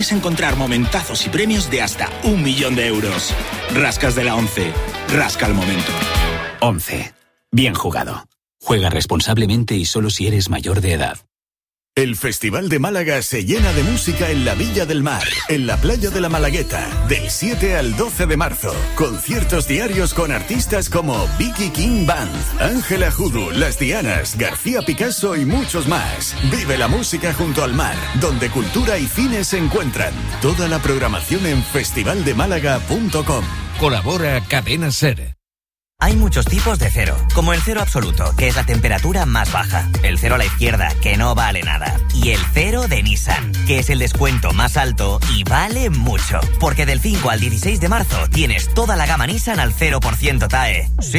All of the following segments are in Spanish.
puedes encontrar momentazos y premios de hasta 1 millón de euros. Rascas de la 11. Rasca el momento. 11. Bien jugado. Juega responsablemente y solo si eres mayor de edad. El Festival de Málaga se llena de música en la Villa del Mar, en la playa de la Malagueta, del 7 al 12 de marzo. Conciertos diarios con artistas como Vicky King Band, Ángela Judu, Las Dianas, García Picasso y muchos más. Vive la música junto al mar, donde cultura y cine se encuentran. Toda la programación en festivaldemálaga.com. Colabora Cadena SER. Hay muchos tipos de cero, como el cero absoluto, que es la temperatura más baja, el cero a la izquierda, que no vale nada, y el cero de Nissan, que es el descuento más alto y vale mucho, porque del 5 al 16 de marzo tienes toda la gama Nissan al 0% TAE. Sí,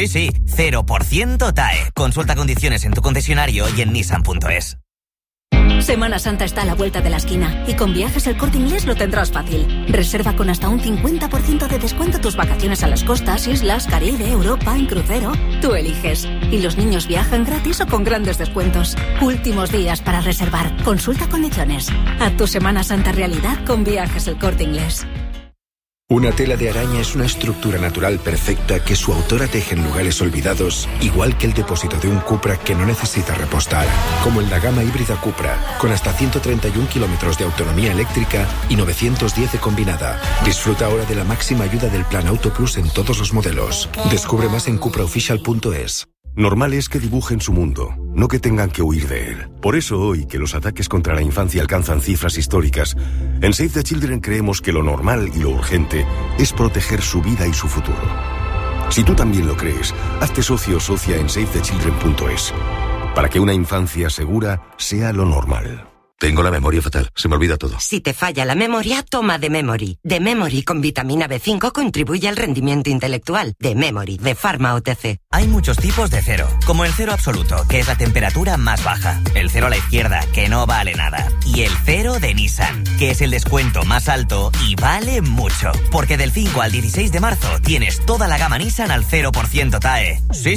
0% TAE. Consulta condiciones en tu concesionario y en nissan.es. Semana Santa está a la vuelta de la esquina y con Viajes El Corte Inglés lo tendrás fácil. Reserva con hasta un 50% de descuento tus vacaciones a las costas, islas, Caribe, Europa, en crucero. Tú eliges. Y los niños viajan gratis o con grandes descuentos. Últimos días para reservar. Consulta condiciones. A tu Semana Santa realidad con Viajes El Corte Inglés. Una tela de araña es una estructura natural perfecta que su autora teje en lugares olvidados, igual que el depósito de un Cupra que no necesita repostar, como en la gama híbrida Cupra, con hasta 131 kilómetros de autonomía eléctrica y 910 de combinada. Disfruta ahora de la máxima ayuda del Plan Auto Plus en todos los modelos. Descubre más en cupraofficial.es. Normal es que dibujen su mundo, no que tengan que huir de él. Por eso hoy, que los ataques contra la infancia alcanzan cifras históricas, en Save the Children creemos que lo normal y lo urgente es proteger su vida y su futuro. Si tú también lo crees, hazte socio o socia en savethechildren.es, para que una infancia segura sea lo normal. Tengo la memoria fatal, se me olvida todo. Si te falla la memoria, toma The Memory. The Memory con vitamina B5 contribuye al rendimiento intelectual. The Memory, de Pharma OTC. Hay muchos tipos de cero, como el cero absoluto, que es la temperatura más baja, el cero a la izquierda, que no vale nada, y el cero de Nissan, que es el descuento más alto y vale mucho, porque del 5 al 16 de marzo tienes toda la gama Nissan al 0% TAE. Sí,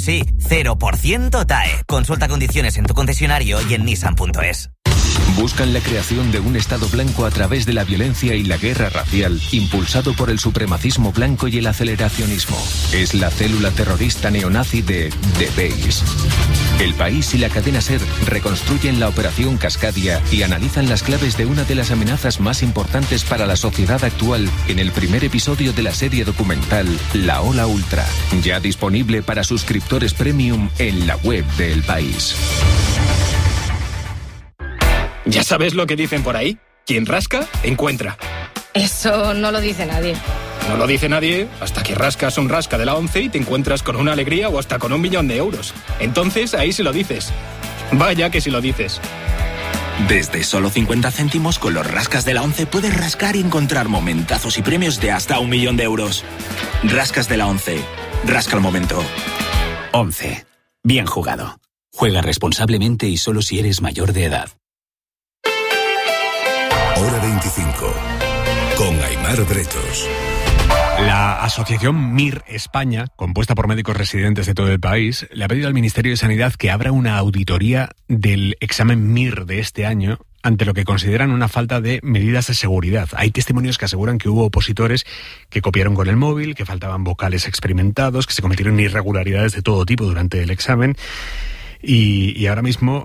0% TAE. Consulta condiciones en tu concesionario y en nissan.es. Buscan la creación de un Estado blanco a través de la violencia y la guerra racial, impulsado por el supremacismo blanco y el aceleracionismo. Es la célula terrorista neonazi de The Base. El País y la cadena SER reconstruyen la operación Cascadia y analizan las claves de una de las amenazas más importantes para la sociedad actual en el primer episodio de la serie documental La Ola Ultra, ya disponible para suscriptores premium en la web de El País. ¿Ya sabes lo que dicen por ahí? Quien rasca, encuentra. Eso no lo dice nadie. No lo dice nadie hasta que rascas un rasca de la 11 y te encuentras con una alegría o hasta con 1 millón de euros. Entonces ahí sí lo dices. Vaya que sí lo dices. Desde solo 50 céntimos con los rascas de la 11 puedes rascar y encontrar momentazos y premios de hasta 1 millón de euros. Rascas de la 11. Rasca el momento. 11. Bien jugado. Juega responsablemente y solo si eres mayor de edad. Hora 25, con Aimar Bretos. La asociación MIR España, compuesta por médicos residentes de todo el país, le ha pedido al Ministerio de Sanidad que abra una auditoría del examen MIR de este año ante lo que consideran una falta de medidas de seguridad. Hay testimonios que aseguran que hubo opositores que copiaron con el móvil, que faltaban vocales experimentados, que se cometieron irregularidades de todo tipo durante el examen. Y ahora mismo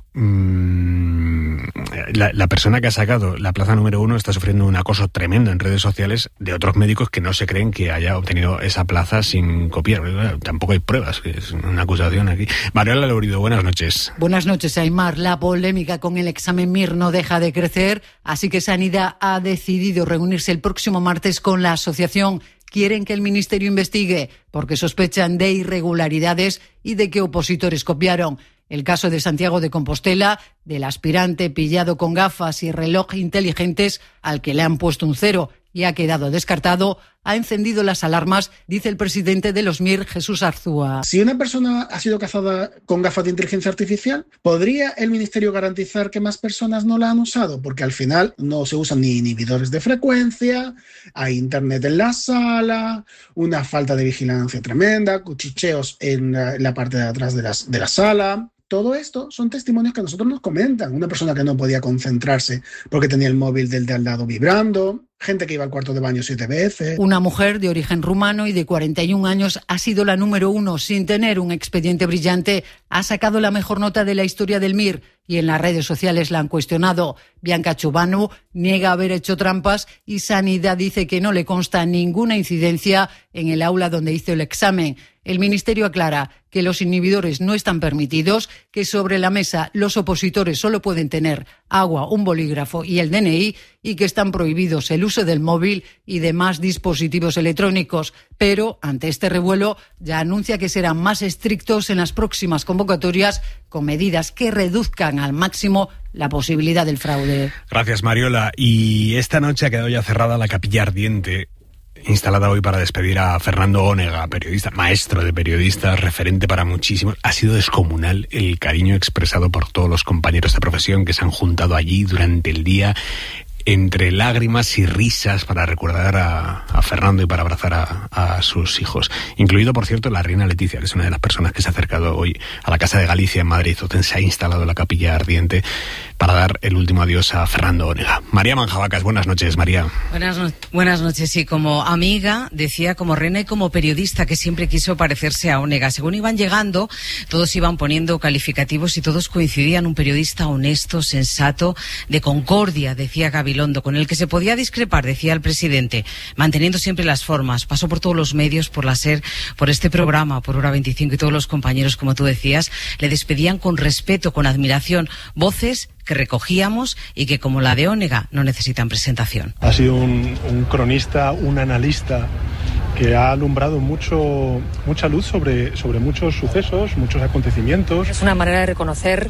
la persona que ha sacado la plaza número 1 está sufriendo un acoso tremendo en redes sociales de otros médicos que no se creen que haya obtenido esa plaza sin copiar. Tampoco hay pruebas, que es una acusación aquí. Mariola Lourido, buenas noches. Buenas noches, Aimar. La polémica con el examen MIR no deja de crecer, así que Sanidad ha decidido reunirse el próximo martes con la asociación. Quieren que el Ministerio investigue porque sospechan de irregularidades y de que opositores copiaron. El caso de Santiago de Compostela, del aspirante pillado con gafas y reloj inteligentes al que le han puesto un 0 y ha quedado descartado, ha encendido las alarmas, dice el presidente de los MIR, Jesús Arzúa. Si una persona ha sido cazada con gafas de inteligencia artificial, ¿podría el Ministerio garantizar que más personas no la han usado? Porque al final no se usan ni inhibidores de frecuencia, hay internet en la sala, una falta de vigilancia tremenda, cuchicheos en la parte de atrás de la sala. todo esto son testimonios que a nosotros nos comentan. Una persona que no podía concentrarse porque tenía el móvil del de al lado vibrando, gente que iba al cuarto de baño 7 veces. Una mujer de origen rumano y de 41 años ha sido la número 1 sin tener un expediente brillante. Ha sacado la mejor nota de la historia del MIR y en las redes sociales la han cuestionado. Bianca Chubano niega haber hecho trampas y Sanidad dice que no le consta ninguna incidencia en el aula donde hizo el examen. El Ministerio aclara que los inhibidores no están permitidos, que sobre la mesa los opositores solo pueden tener agua, un bolígrafo y el DNI y que están prohibidos el uso del móvil y demás dispositivos electrónicos. Pero, ante este revuelo, ya anuncia que serán más estrictos en las próximas convocatorias con medidas que reduzcan al máximo la posibilidad del fraude. Gracias, Mariola. Y esta noche ha quedado ya cerrada la Capilla Ardiente, instalada hoy para despedir a Fernando Onega, periodista, maestro de periodistas, referente para muchísimos. Ha sido descomunal el cariño expresado por todos los compañeros de profesión que se han juntado allí durante el día, entre lágrimas y risas, para recordar a Fernando y para abrazar a sus hijos. Incluido, por cierto, la reina Leticia, que es una de las personas que se ha acercado hoy a la Casa de Galicia en Madrid, donde se ha instalado la Capilla Ardiente para dar el último adiós a Fernando Onega. María Manjabacas, buenas noches, María. Buenas noches, sí, como amiga, decía, como reina y como periodista que siempre quiso parecerse a Onega. Según iban llegando, todos iban poniendo calificativos y todos coincidían. Un periodista honesto, sensato, de concordia, decía Gabilondo, con el que se podía discrepar, decía el presidente, manteniendo siempre las formas. Pasó por todos los medios, por la SER, por este programa, por Hora 25, y todos los compañeros, como tú decías, le despedían con respeto, con admiración. Voces que recogíamos y que, como la de Onega, no necesitan presentación. Ha sido un cronista, un analista que ha alumbrado mucha luz sobre muchos sucesos, muchos acontecimientos. Es una manera de reconocer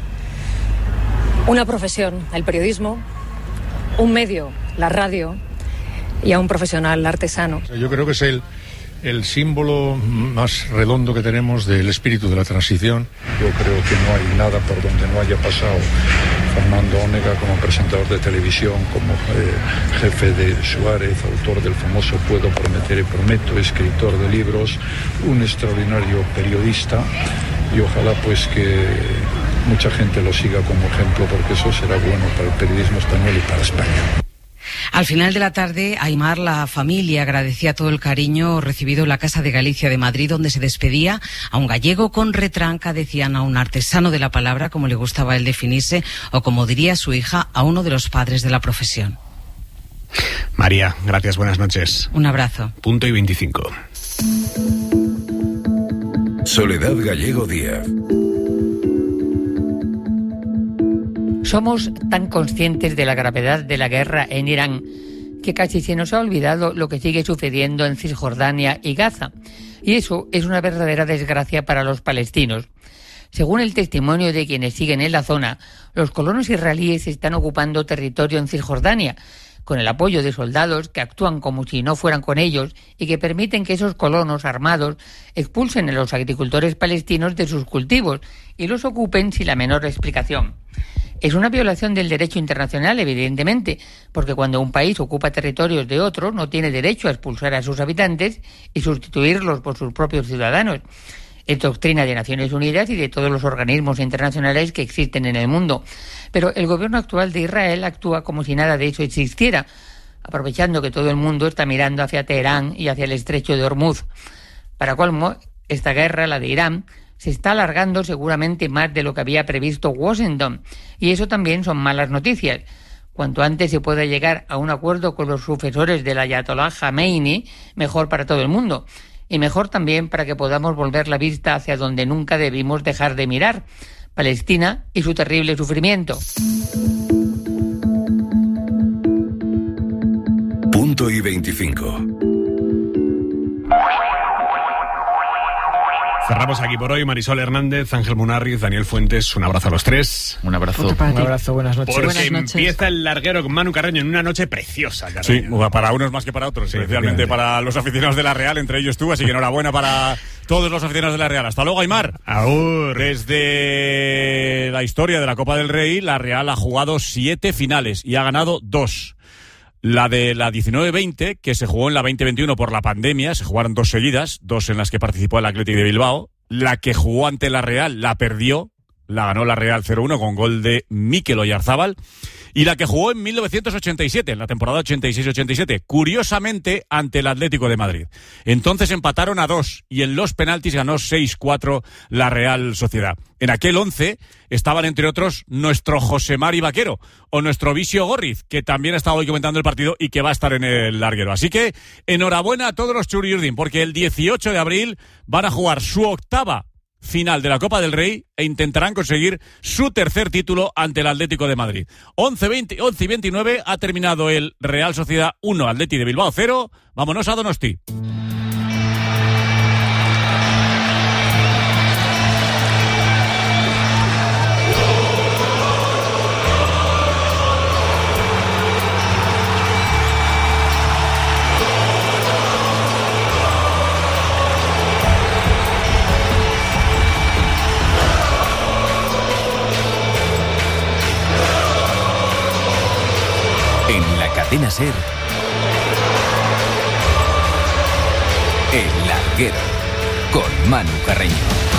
una profesión, el periodismo, un medio, la radio, y a un profesional artesano. Yo creo que es el símbolo más redondo que tenemos del espíritu de la transición. Yo creo que no hay nada por donde no haya pasado Fernando Onega como presentador de televisión, como jefe de Suárez, autor del famoso Puedo prometer y prometo, escritor de libros, un extraordinario periodista, y ojalá pues que mucha gente lo siga como ejemplo, porque eso será bueno para el periodismo español y para España. Al final de la tarde, Aimar, la familia, agradecía todo el cariño recibido en la Casa de Galicia de Madrid, donde se despedía a un gallego con retranca, decían, a un artesano de la palabra, como le gustaba a él definirse, o como diría su hija, a uno de los padres de la profesión. María, gracias, buenas noches. Un abrazo. Punto y 25. Soledad Gallego Díaz. Somos tan conscientes de la gravedad de la guerra en Irán que casi se nos ha olvidado lo que sigue sucediendo en Cisjordania y Gaza. Y eso es una verdadera desgracia para los palestinos. Según el testimonio de quienes siguen en la zona, los colonos israelíes están ocupando territorio en Cisjordania, con el apoyo de soldados que actúan como si no fueran con ellos y que permiten que esos colonos armados expulsen a los agricultores palestinos de sus cultivos y los ocupen sin la menor explicación. Es una violación del derecho internacional, evidentemente, porque cuando un país ocupa territorios de otro, no tiene derecho a expulsar a sus habitantes y sustituirlos por sus propios ciudadanos. Es doctrina de Naciones Unidas y de todos los organismos internacionales que existen en el mundo. Pero el gobierno actual de Israel actúa como si nada de eso existiera, aprovechando que todo el mundo está mirando hacia Teherán y hacia el estrecho de Hormuz. Para colmo, esta guerra, la de Irán, se está alargando seguramente más de lo que había previsto Washington, y eso también son malas noticias. Cuanto antes se pueda llegar a un acuerdo con los sucesores del Ayatollah Khamenei, mejor para todo el mundo, y mejor también para que podamos volver la vista hacia donde nunca debimos dejar de mirar, Palestina y su terrible sufrimiento. Punto y 25. Cerramos aquí por hoy. Marisol Hernández, Ángel Munarriz, Daniel Fuentes, un abrazo a los tres. Un abrazo. Un abrazo, buenas noches. Porque buenas noches. Empieza el larguero con Manu Carreño en una noche preciosa. Carreño. Sí, para unos más que para otros, sí, especialmente para los aficionados de la Real, entre ellos tú, así que enhorabuena para todos los aficionados de la Real. Hasta luego, Aimar. Aur. Desde la historia de la Copa del Rey, la Real ha jugado 7 finales y ha ganado 2. La de la 19-20, que se jugó en la 20-21 por la pandemia, se jugaron 2 seguidas, 2 en las que participó el Athletic de Bilbao. La que jugó ante la Real la perdió la ganó la Real 0-1 con gol de Mikel Oyarzábal, y la que jugó en 1987, en la temporada 86-87, curiosamente ante el Atlético de Madrid. Entonces empataron a 2 y en los penaltis ganó 6-4 la Real Sociedad. En aquel 11 estaban, entre otros, nuestro José Mari Vaquero o nuestro Visio Gorriz, que también ha estado hoy comentando el partido y que va a estar en el larguero. Así que enhorabuena a todos los Txuri-Urdin, porque el 18 de abril van a jugar su octava final de la Copa del Rey e intentarán conseguir su tercer título ante el Atlético de Madrid. 11-29 ha terminado el Real Sociedad 1, Atleti de Bilbao 0. Vámonos a Donosti. Cadena SER, El Larguero, con Manu Carreño.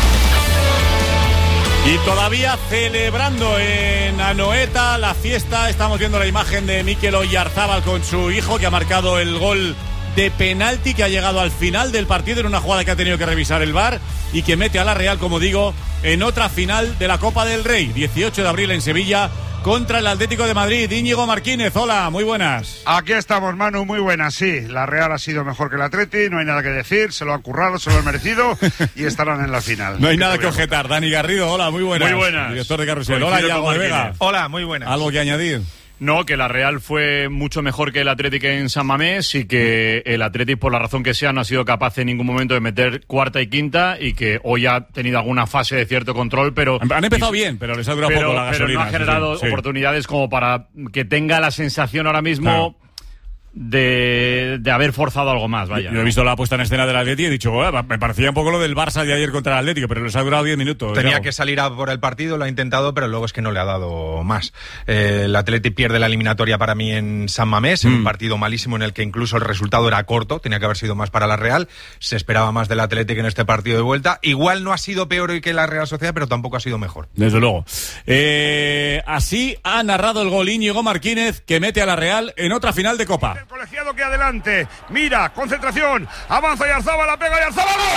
Y todavía celebrando en Anoeta la fiesta, estamos viendo la imagen de Mikel Oyarzábal con su hijo, que ha marcado el gol de penalti que ha llegado al final del partido en una jugada que ha tenido que revisar el VAR y que mete a la Real, como digo, en otra final de la Copa del Rey, 18 de abril en Sevilla, contra el Atlético de Madrid. Íñigo Marquínez, hola, muy buenas. Aquí estamos, Manu, muy buenas, sí. La Real ha sido mejor que el Atleti, no hay nada que decir, se lo han currado, se lo han merecido y estarán en la final. No hay nada que objetar. Dani Garrido, hola, muy buenas. Muy buenas. Director de Carrusel. Hola, Iago de Vega. Hola, muy buenas. ¿Algo que añadir? No, que la Real fue mucho mejor que el Atlético en San Mamés y que el Atlético, por la razón que sea, no ha sido capaz en ningún momento de meter cuarta y quinta, y que hoy ha tenido alguna fase de cierto control, pero... Han empezado bien, pero les ha durado poco la gasolina. Pero no ha generado oportunidades como para que tenga la sensación ahora mismo... Claro. De haber forzado algo más, vaya. Yo he visto la puesta en escena del Atleti y he dicho, me parecía un poco lo del Barça de ayer contra el Atlético, pero les ha durado 10 minutos. Tenía que salir a por el partido, lo ha intentado, pero luego es que no le ha dado más. El Atleti pierde la eliminatoria para mí en San Mamés, en un partido malísimo en el que incluso el resultado era corto, tenía que haber sido más para la Real, se esperaba más del Atleti en este partido de vuelta. Igual no ha sido peor hoy que la Real Sociedad, pero tampoco ha sido mejor. Desde luego. Así ha narrado el gol Íñigo Marquínez, que mete a la Real en otra final de Copa. El colegiado que adelante, mira, concentración, avanza Oyarzábal, la pega Oyarzábal. ¡Gol!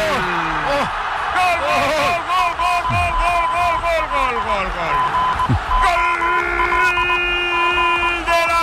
¡Gol, gol, gol, gol, gol, gol, gol, gol, gol, gol! ¡Gol de la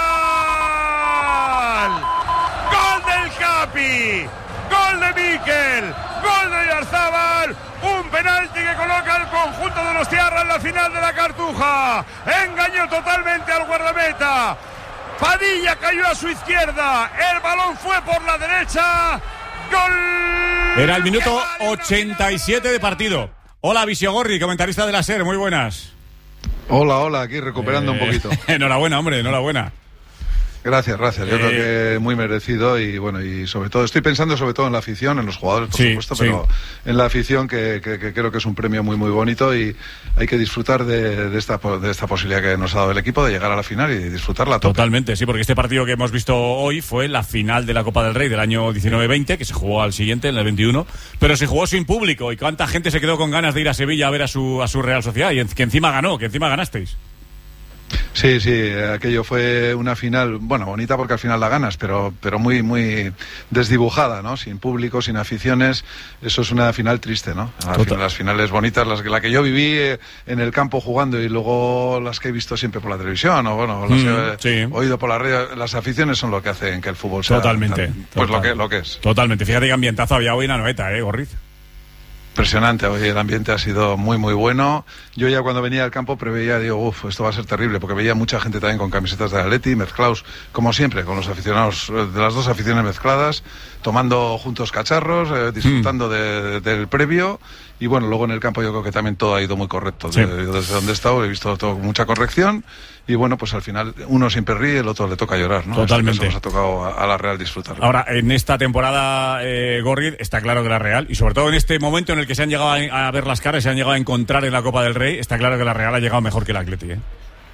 Real! ¡Gol del Capi! ¡Gol de Mikel! ¡Gol de Oyarzábal! Un penalti que coloca al conjunto de los Tiarra en la final de la Cartuja. Engañó totalmente al guardameta. Padilla cayó a su izquierda, el balón fue por la derecha, gol. Era el minuto 87 de partido. Hola, Visiogorri, comentarista de la SER, muy buenas. Hola, aquí recuperando un poquito. Enhorabuena, hombre, enhorabuena. Gracias. Yo creo que muy merecido y bueno, y sobre todo, estoy pensando sobre todo en la afición, en los jugadores, por supuesto, pero en la afición que creo que es un premio muy, muy bonito y hay que disfrutar de esta posibilidad que nos ha dado el equipo de llegar a la final y disfrutarla. Totalmente, sí, porque este partido que hemos visto hoy fue la final de la Copa del Rey del año 19-20, que se jugó al siguiente, en el 21, pero se jugó sin público y cuánta gente se quedó con ganas de ir a Sevilla a ver a su Real Sociedad y que encima ganó, que encima ganasteis. Sí, aquello fue una final, bueno, bonita porque al final la ganas, pero muy, muy desdibujada, ¿no? Sin público, sin aficiones, eso es una final triste, ¿no? Las finales bonitas, la que yo viví en el campo jugando y luego las que he visto siempre por la televisión, o bueno, las he oído por la radio, las aficiones son lo que hacen que el fútbol sea lo que es. Totalmente, fíjate que ambientazo había hoy en Anoeta, Gorriz. Impresionante, hoy el ambiente ha sido muy, muy bueno. Yo ya cuando venía al campo preveía, digo, esto va a ser terrible, porque veía mucha gente también con camisetas de Atleti, mezclados, como siempre, con los aficionados de las dos aficiones mezcladas, tomando juntos cacharros, disfrutando del previo. Y bueno, luego en el campo yo creo que también todo ha ido muy correcto. Sí. Desde donde he estado he visto todo con mucha corrección. Y bueno, pues al final uno siempre ríe, el otro le toca llorar, ¿no? Totalmente. Eso nos ha tocado a la Real disfrutar. Ahora, en esta temporada, Gorriz, está claro que la Real, y sobre todo en este momento en el que se han llegado a ver las caras, se han llegado a encontrar en la Copa del Rey, está claro que la Real ha llegado mejor que el Atleti,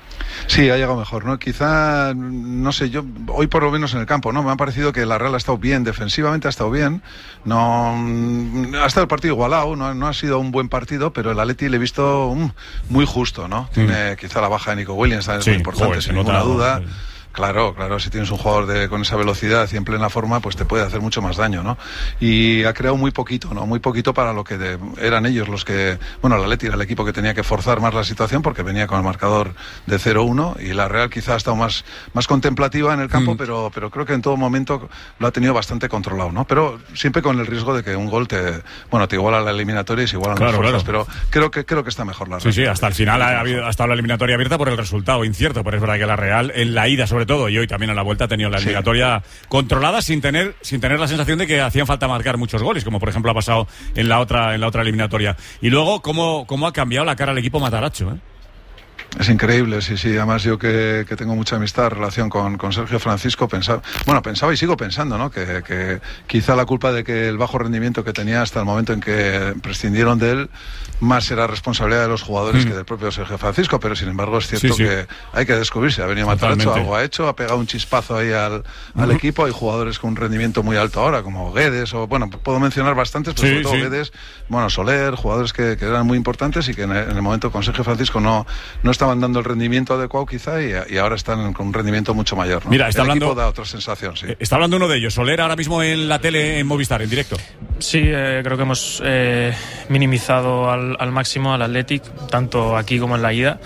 Sí, ha llegado mejor, ¿no? Quizá, no sé, yo hoy por lo menos en el campo, ¿no? Me ha parecido que la Real ha estado bien, defensivamente ha estado bien, no ha estado el partido igualado, no ha sido un buen partido, pero el Atleti le he visto muy justo, ¿no? Tiene quizá la baja de Nico Williams, es muy importante, sin ninguna duda. Claro, si tienes un jugador con esa velocidad y en plena forma, pues te puede hacer mucho más daño, ¿no? Y ha creado muy poquito, ¿no? Muy poquito para lo que eran ellos los que... Bueno, el Atleti era el equipo que tenía que forzar más la situación porque venía con el marcador de 0-1 y la Real quizá ha estado más contemplativa en el campo, pero creo que en todo momento lo ha tenido bastante controlado, ¿no? Pero siempre con el riesgo de que un gol te iguala la eliminatoria y se igualan las fuerzas, pero creo que está mejor la Real. Sí, hasta el final ha estado la eliminatoria abierta por el resultado incierto, pero es verdad que la Real en la ida sobre todo y hoy también en la vuelta ha tenido la eliminatoria controlada sin tener la sensación de que hacían falta marcar muchos goles, como por ejemplo ha pasado en la otra eliminatoria. Y luego cómo ha cambiado la cara al equipo Mataracho, ¿eh? Es increíble, sí. Además yo que tengo mucha amistad, relación con Sergio Francisco, pensaba y sigo pensando, ¿no? Que quizá la culpa de que el bajo rendimiento que tenía hasta el momento en que prescindieron de él, más era responsabilidad de los jugadores que del propio Sergio Francisco, pero sin embargo es cierto que hay que descubrirse. Ha venido Matarazzo, algo ha hecho, ha pegado un chispazo ahí al equipo. Hay jugadores con un rendimiento muy alto ahora, como Guedes, puedo mencionar bastantes, pero sobre todo Guedes, Soler, jugadores que eran muy importantes y que en el momento con Sergio Francisco no estaban dando el rendimiento adecuado quizá y ahora están con un rendimiento mucho mayor, ¿no? Mira, el equipo da otra sensación, sí. Está hablando uno de ellos, Soler, ahora mismo en la tele en Movistar, en directo. Sí, creo que hemos minimizado al máximo al Athletic, tanto aquí como en la ida.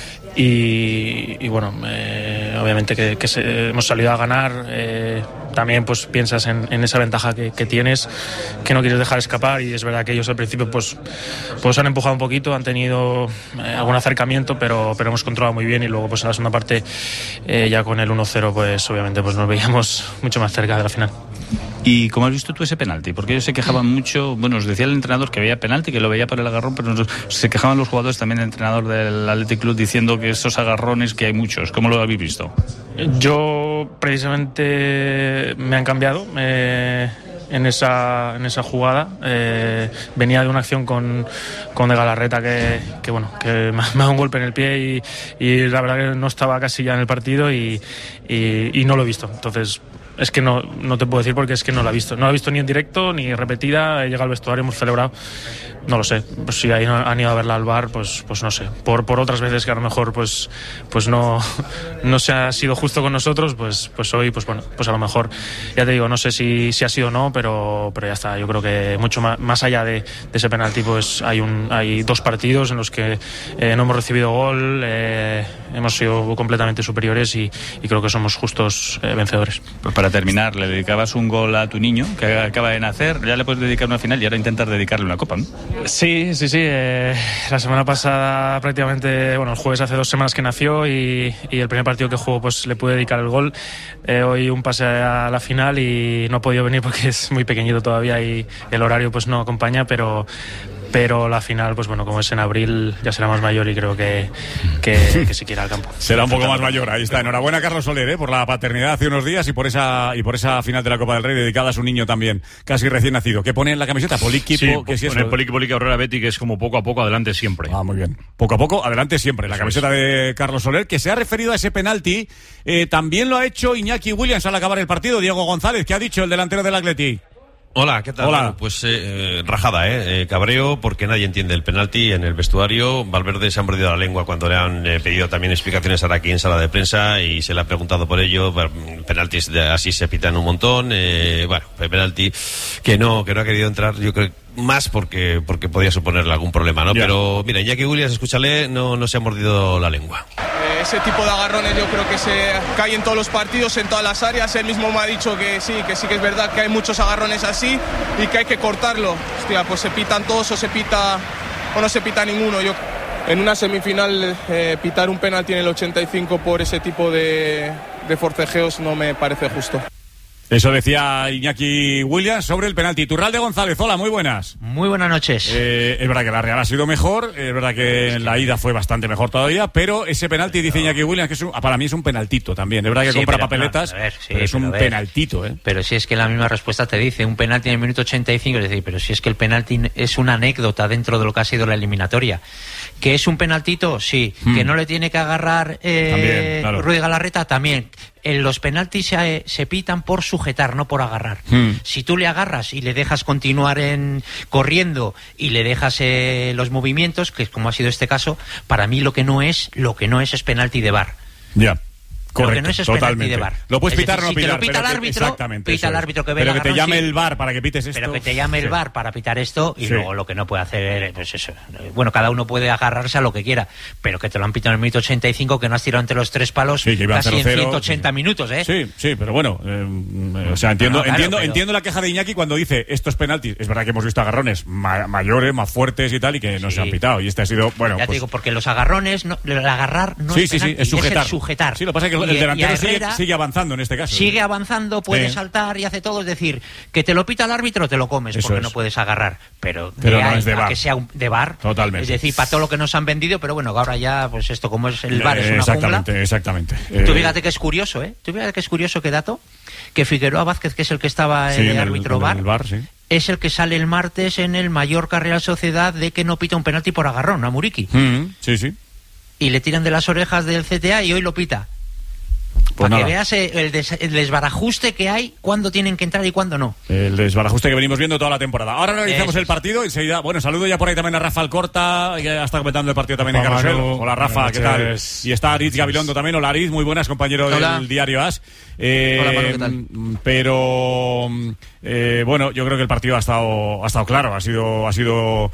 Y bueno, obviamente que hemos salido a ganar, también pues piensas en esa ventaja que tienes, que no quieres dejar escapar, y es verdad que ellos al principio pues han empujado un poquito, han tenido algún acercamiento, pero hemos controlado muy bien, y luego pues en la segunda parte ya con el 1-0 pues obviamente pues nos veíamos mucho más cerca de la final. ¿Y cómo has visto tú ese penalti? Porque ellos se quejaban mucho, nos decía el entrenador que había penalti, que lo veía por el agarrón, pero se quejaban los jugadores, también el entrenador del Athletic Club, diciendo que esos agarrones que hay muchos. ¿Cómo lo habéis visto? Yo precisamente me han cambiado en esa jugada. Venía de una acción con De Galarreta que me ha dado un golpe en el pie y la verdad que no estaba casi ya en el partido y no lo he visto. Entonces es que no te puedo decir porque es que no la he visto. No la he visto ni en directo ni repetida. He llegado al vestuario, hemos celebrado. No lo sé. Pues si ahí han ido a verla al bar, pues no sé. Por otras veces que a lo mejor pues no se ha sido justo con nosotros, pues hoy pues a lo mejor, ya te digo, no sé si ha sido o no, pero ya está. Yo creo que mucho más allá de ese penalti, pues hay dos partidos en los que no hemos recibido gol, hemos sido completamente superiores y creo que somos justos vencedores. Pues para terminar, le dedicabas un gol a tu niño que acaba de nacer, ya le puedes dedicar una final y ahora intentar dedicarle una copa, ¿no? Sí. La semana pasada prácticamente, el jueves hace 2 semanas que nació y el primer partido que jugó pues le pude dedicar el gol. Hoy un pase a la final y no ha podido venir porque es muy pequeñito todavía y el horario pues no acompaña, pero la final, pues como es en abril, ya será más mayor y creo que se quiera al campo. Será un poco más mayor, ahí está. Enhorabuena, Carlos Soler, por la paternidad hace unos días y por esa final de la Copa del Rey dedicada a su niño también, casi recién nacido. ¿Qué pone en la camiseta? Poliquipo, ¿qué es eso? Pone Poliqui Aurora Betty, que es como poco a poco, adelante siempre. Ah, muy bien. Poco a poco, adelante siempre. La camiseta de Carlos Soler, que se ha referido a ese penalti, también lo ha hecho Iñaki Williams al acabar el partido. Diego González, ¿qué ha dicho el delantero del Atleti? Hola, ¿qué tal? Hola. Bueno, pues rajada, cabreo porque nadie entiende el penalti en el vestuario. Valverde se ha mordido la lengua cuando le han pedido también explicaciones ahora aquí en sala de prensa y se le ha preguntado por ello. Penaltis así se pitan un montón. Penalti que no ha querido entrar, yo creo, más porque podía suponerle algún problema, ¿no? Yeah. Pero mira, Iñaki Williams, escúchale, no se ha mordido la lengua. Ese tipo de agarrones yo creo que se cae en todos los partidos, en todas las áreas. Él mismo me ha dicho que sí que es verdad que hay muchos agarrones así y que hay que cortarlo. Hostia, pues se pitan todos o no se pita ninguno. En una semifinal pitar un penalti en el 85 por ese tipo de forcejeos no me parece justo. Eso decía Iñaki Williams sobre el penalti. Turralde González, hola, muy buenas. Muy buenas noches. Es verdad que la Real ha sido mejor, es verdad que en la ida fue bastante mejor todavía, pero ese penalti, dice Iñaki Williams, que para mí es un penaltito también. Es verdad que compra papeletas, pero es un penaltito. Pero si es que la misma respuesta te dice, un penalti en el minuto 85, es decir, pero si es que el penalti es una anécdota dentro de lo que ha sido la eliminatoria. ¿Que es un penaltito? Sí. ¿Que no le tiene que agarrar También, claro. Rudi Galarreta? También. Los penaltis se pitan por sujetar, no por agarrar. Si tú le agarras y le dejas continuar corriendo y le dejas los movimientos, que es como ha sido este caso, para mí lo que no es penalti de VAR. Ya. Correcto, lo que no es totalmente. penalti de VAR. Lo puedes pitar o no si pitar. te lo pita el árbitro, exactamente, pita el árbitro que ve pero el que te agarrón, llame sí. el VAR para que pites esto. Pero que te llame el VAR para pitar esto y luego lo que no puede hacer, pues eso. Bueno, cada uno puede agarrarse a lo que quiera, pero que te lo han pitado en el minuto 85, que no has tirado entre los tres palos casi en 180 minutos, ¿eh? Sí, pero bueno, o sea, entiendo la queja de Iñaki cuando dice estos penaltis. Es verdad que hemos visto agarrones mayores, más fuertes y tal, y que no se han pitado. Y este ha sido, bueno, ya te digo, porque los agarrones, el agarrar no es penalti, es sujetar. Es el sujetar. Sí, lo que pasa es que el delantero sigue avanzando en este caso. Sigue avanzando, puede saltar y hace todo. Es decir, que te lo pita el árbitro, te lo comes, porque no puedes agarrar. Pero no es de VAR. Que sea de VAR. Totalmente. Es decir, para todo lo que nos han vendido, pero bueno, ahora ya, pues esto, como es el VAR, es una jungla. Exactamente. Tú fíjate que es curioso, ¿eh? Tú fíjate que es curioso qué dato, que Figueroa Vázquez, que es el que estaba en el árbitro VAR, sí. Es el que sale el martes en el Mallorca Real Sociedad de que no pita un penalti por agarrón a Muriqui. Sí. Y le tiran de las orejas del CTA y hoy lo pita. Pues para nada. que veas el desbarajuste que hay, cuándo tienen que entrar y cuándo no. El desbarajuste que venimos viendo toda la temporada. Ahora analizamos el partido. Enseguida, bueno, saludo ya por ahí también a Rafa Alcorta, que está comentando el partido también en Carrusel. Hola Rafa, ¿qué tal? Y está Aritz Gabilondo también. Hola Aritz, muy buenas, compañero del diario AS. Hola Manu, ¿qué tal? Pero bueno, yo creo que el partido ha estado claro. Ha sido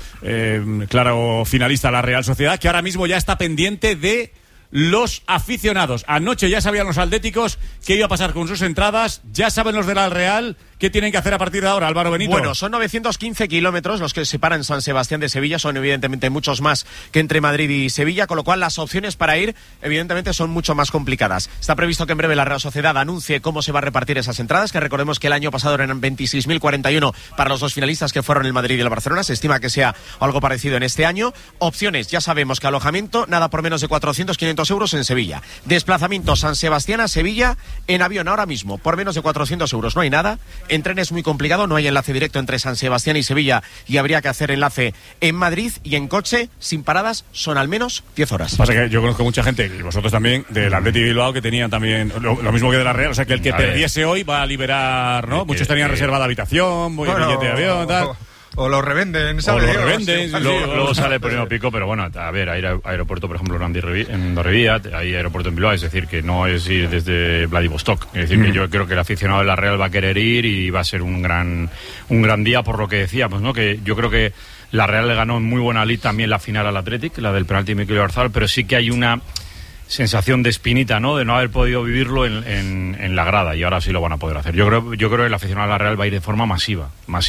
claro finalista la Real Sociedad, que ahora mismo ya está pendiente de los aficionados. Anoche ya sabían los atléticos qué iba a pasar con sus entradas, ya saben los de la Real qué tienen que hacer a partir de ahora, Álvaro Benito. Bueno, son 915 kilómetros los que separan San Sebastián de Sevilla, son evidentemente muchos más que entre Madrid y Sevilla, con lo cual las opciones para ir evidentemente son mucho más complicadas. Está previsto que en breve la Real Sociedad anuncie cómo se va a repartir esas entradas, que recordemos que el año pasado eran 26.041 para los dos finalistas que fueron el Madrid y el Barcelona. Se estima que sea algo parecido en este año. Opciones, ya sabemos que alojamiento, nada por menos de 400-500 euros en Sevilla. Desplazamiento San Sebastián a Sevilla en avión ahora mismo, por menos de 400 euros. No hay nada. En tren es muy complicado, no hay enlace directo entre San Sebastián y Sevilla y habría que hacer enlace en Madrid, y en coche, sin paradas, son al menos 10 horas. Pasa que yo conozco mucha gente, y vosotros también, del Atleti Bilbao, que tenían también lo mismo que de la Real, o sea que el que perdiese hoy va a liberar, ¿no? Muchos tenían reservada habitación, billete de avión, tal. O lo revenden, ¿sabes? O lo revenden. Luego sale el primer pico, pero bueno, a ver, hay aeropuerto, por ejemplo, en Dorrevilla, hay aeropuerto en Bilbao, es decir, que no es ir desde Vladivostok. Es decir, que yo creo que el aficionado de la Real va a querer ir y va a ser un gran día, por lo que decíamos, ¿no? Que yo creo que la Real le ganó en muy buena lid también la final al Athletic, la del penalti de Mikel Oyarzabal, pero sí que hay una sensación de espinita, ¿no? De no haber podido vivirlo en la grada, y ahora sí lo van a poder hacer. Yo creo que el aficionado de la Real va a ir de forma masiva.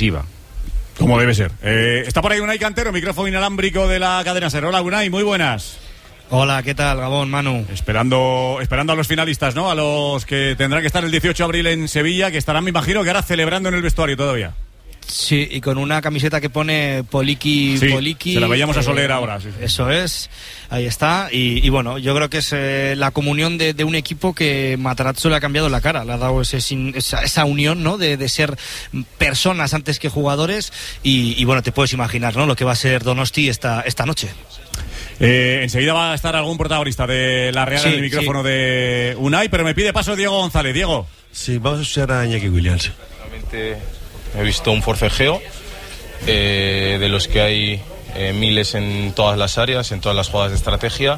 Como debe ser. Está por ahí Unai Cantero, micrófono inalámbrico de la cadena SER. Hola Unai, muy buenas. Hola, ¿qué tal, Gabón, Manu? Esperando a los finalistas, ¿no? A los que tendrán que estar el 18 de abril en Sevilla, que estarán, me imagino, que ahora celebrando en el vestuario todavía. Sí, y con una camiseta que pone Poliki. Se la veíamos a Soler ahora. Sí. Eso es, ahí está. Y bueno, yo creo que es la comunión de un equipo que Matarazzo le ha cambiado la cara. Le ha dado esa unión, ¿no? De ser personas antes que jugadores. Y bueno, te puedes imaginar, ¿no? Lo que va a ser Donosti esta noche. Enseguida va a estar algún protagonista de la Real en el micrófono de Unai, pero me pide paso Diego González. Diego. Sí, vamos a escuchar a Iñaki Williams. Realmente he visto un forcejeo de los que hay miles en todas las áreas, en todas las jugadas de estrategia.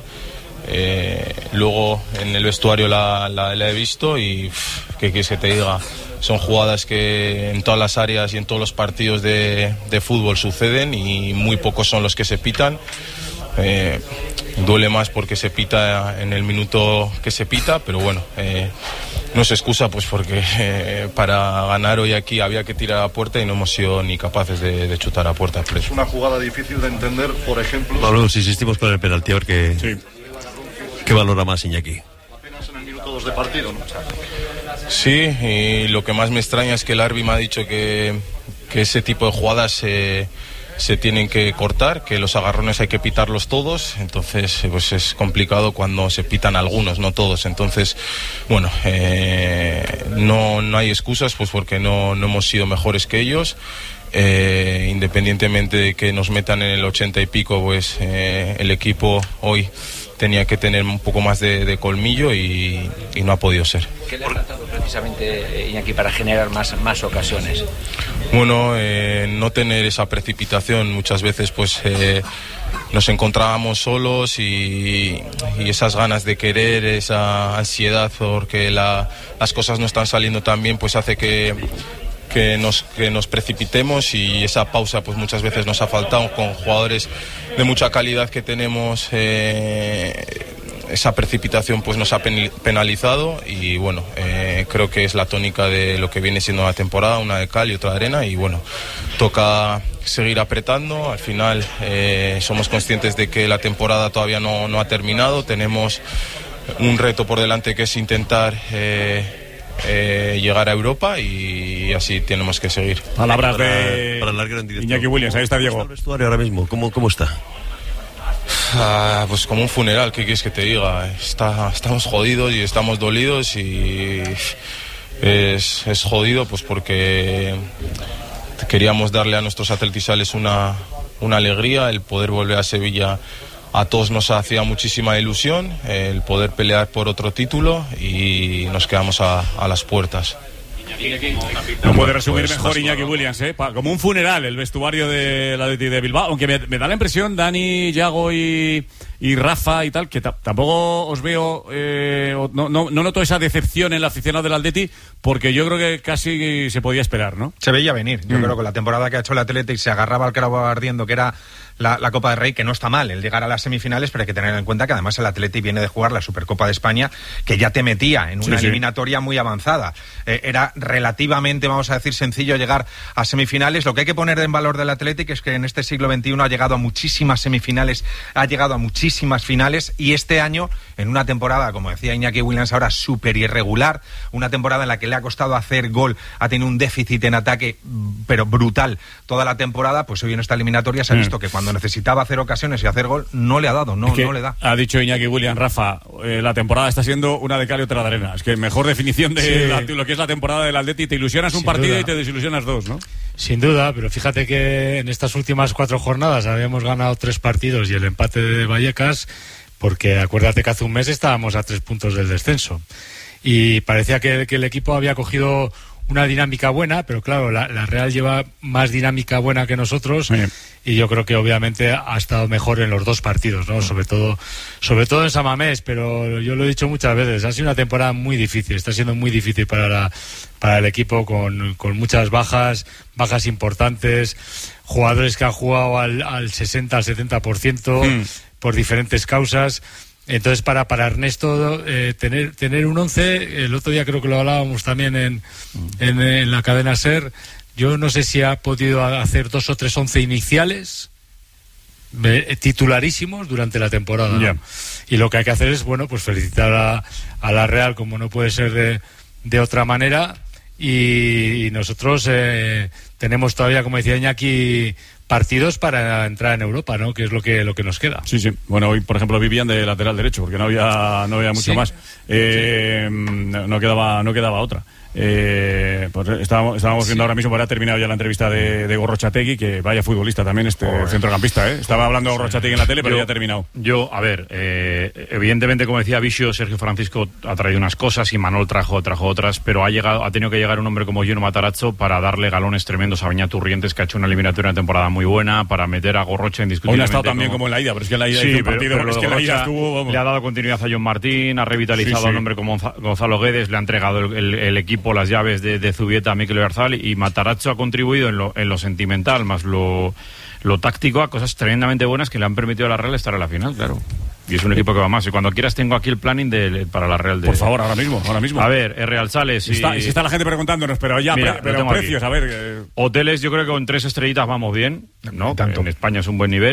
Luego en el vestuario la he visto y ¿qué quieres que te diga? Son jugadas que en todas las áreas y en todos los partidos de fútbol suceden, y muy pocos son los que se pitan. Duele más porque se pita en el minuto que se pita, pero bueno, no es excusa, pues porque para ganar hoy aquí había que tirar a puerta y no hemos sido ni capaces de chutar a puerta. Es una jugada difícil de entender, por ejemplo. Pablo, si insistimos con el penalti, a ver qué valora más Iñaki. Apenas en el minuto 2 de partido, ¿no? Sí, y lo que más me extraña es que el árbitro me ha dicho que ese tipo de jugadas se tienen que cortar, que los agarrones hay que pitarlos todos, entonces pues es complicado cuando se pitan algunos, no todos. Entonces, bueno, no hay excusas, pues porque no hemos sido mejores que ellos. Independientemente de que nos metan en el 80 y pico, pues el equipo hoy tenía que tener un poco más de colmillo y no ha podido ser. ¿Qué le ha faltado precisamente, Iñaki, para generar más ocasiones? Bueno, no tener esa precipitación. Muchas veces pues nos encontrábamos solos y esas ganas de querer, esa ansiedad porque las cosas no están saliendo tan bien, pues hace que nos precipitemos, y esa pausa pues muchas veces nos ha faltado. Con jugadores de mucha calidad que tenemos, esa precipitación pues nos ha penalizado, y bueno, creo que es la tónica de lo que viene siendo la temporada, una de cal y otra de arena, y bueno, toca seguir apretando. Al final somos conscientes de que la temporada todavía no ha terminado, tenemos un reto por delante que es intentar llegar a Europa, y así tenemos que seguir. Palabras de Iñaki Williams. Ahí está Diego. ¿El vestuario ahora mismo? ¿Cómo está? Pues como un funeral, ¿qué quieres que te diga? Estamos jodidos y estamos dolidos, y es jodido pues porque queríamos darle a nuestros atletisales una alegría. El poder volver a Sevilla a todos nos hacía muchísima ilusión, el poder pelear por otro título, y nos quedamos a las puertas. No puede resumir mejor Iñaki Williams, como un funeral el vestuario del Athletic de Bilbao, aunque me da la impresión, Dani, Yago y Rafa y tal, que tampoco os veo, no noto esa decepción en el aficionado del Athletic, porque yo creo que casi se podía esperar, ¿no? Se veía venir. Yo creo que la temporada que ha hecho el Athletic se agarraba al clavo ardiendo, que era la Copa del Rey, que no está mal el llegar a las semifinales, pero hay que tener en cuenta que además el Athletic viene de jugar la Supercopa de España, que ya te metía en una eliminatoria muy avanzada. Era relativamente, vamos a decir, sencillo llegar a semifinales. Lo que hay que poner en valor del Athletic es que en este siglo XXI ha llegado a muchísimas semifinales, ha llegado a muchísimas finales, y este año, en una temporada, como decía Iñaki Williams ahora, súper irregular, una temporada en la que le ha costado hacer gol, ha tenido un déficit en ataque, pero brutal, toda la temporada, pues hoy en esta eliminatoria se ha visto que cuando necesitaba hacer ocasiones y hacer gol, no le ha dado, no le da. Ha dicho Iñaki Williams, Rafa, la temporada está siendo una de cal y otra de arena. Es que mejor definición de lo que es la temporada del Atleti. Te ilusionas un partido y te desilusionas dos, ¿no? Sin duda, pero fíjate que en estas últimas 4 jornadas habíamos ganado 3 partidos y el empate de Vallecas, porque acuérdate que hace un mes estábamos a 3 puntos del descenso y parecía que el equipo había cogido una dinámica buena, pero claro, la Real lleva más dinámica buena que nosotros, y yo creo que obviamente ha estado mejor en los 2 partidos, ¿no? Sobre todo en San Mamés, pero yo lo he dicho muchas veces, ha sido una temporada muy difícil, está siendo muy difícil para el equipo, con muchas bajas importantes, jugadores que han jugado al 60, al 70% por diferentes causas. Entonces para Ernesto tener un 11, el otro día creo que lo hablábamos también en la cadena SER, yo no sé si ha podido hacer 2 o 3 11 iniciales titularísimos durante la temporada, ¿no? Y lo que hay que hacer es, bueno, pues felicitar a la Real, como no puede ser de otra manera, y nosotros tenemos todavía, como decía Iñaki, partidos para entrar en Europa, ¿no? Que es lo que nos queda. Sí. Bueno, hoy, por ejemplo, vivían de lateral derecho, porque no había mucho más. No quedaba otra. Pues estábamos viendo ahora mismo, porque ha terminado ya la entrevista de Gorrochategui, que vaya futbolista también, centrocampista, ¿eh? Estaba hablando de Gorrochategui en la tele, pero ya ha terminado. A ver, evidentemente, como decía Vicio, Sergio Francisco ha traído unas cosas y Manol trajo otras, pero ha tenido que llegar un hombre como Gino Matarazzo para darle galones tremendos a Beñat Urrientes, que ha hecho una eliminatoria, una temporada muy buena, para meter a Gorrocha indiscutiblemente. Hoy no ha estado también como en la ida, pero es que en la ida hizo un partido, pero es que en la ida estuvo, le ha dado continuidad a John Martín, ha revitalizado a un hombre como Gonzalo Guedes, le ha entregado el equipo, las llaves de Zubieta a Mikel Oyarzabal, y Matarazzo ha contribuido en lo sentimental más lo táctico a cosas tremendamente buenas que le han permitido a la Real estar a la final, claro. Y es un equipo que va más. Y cuando quieras tengo aquí el planning para la Real. Por favor, ahora mismo. A ver, Real Sales. Si está la gente preguntándonos, pero ya, mira, pero precios, aquí. A ver. Hoteles, yo creo que con 3 estrellitas vamos bien, ¿no? En España es un buen nivel.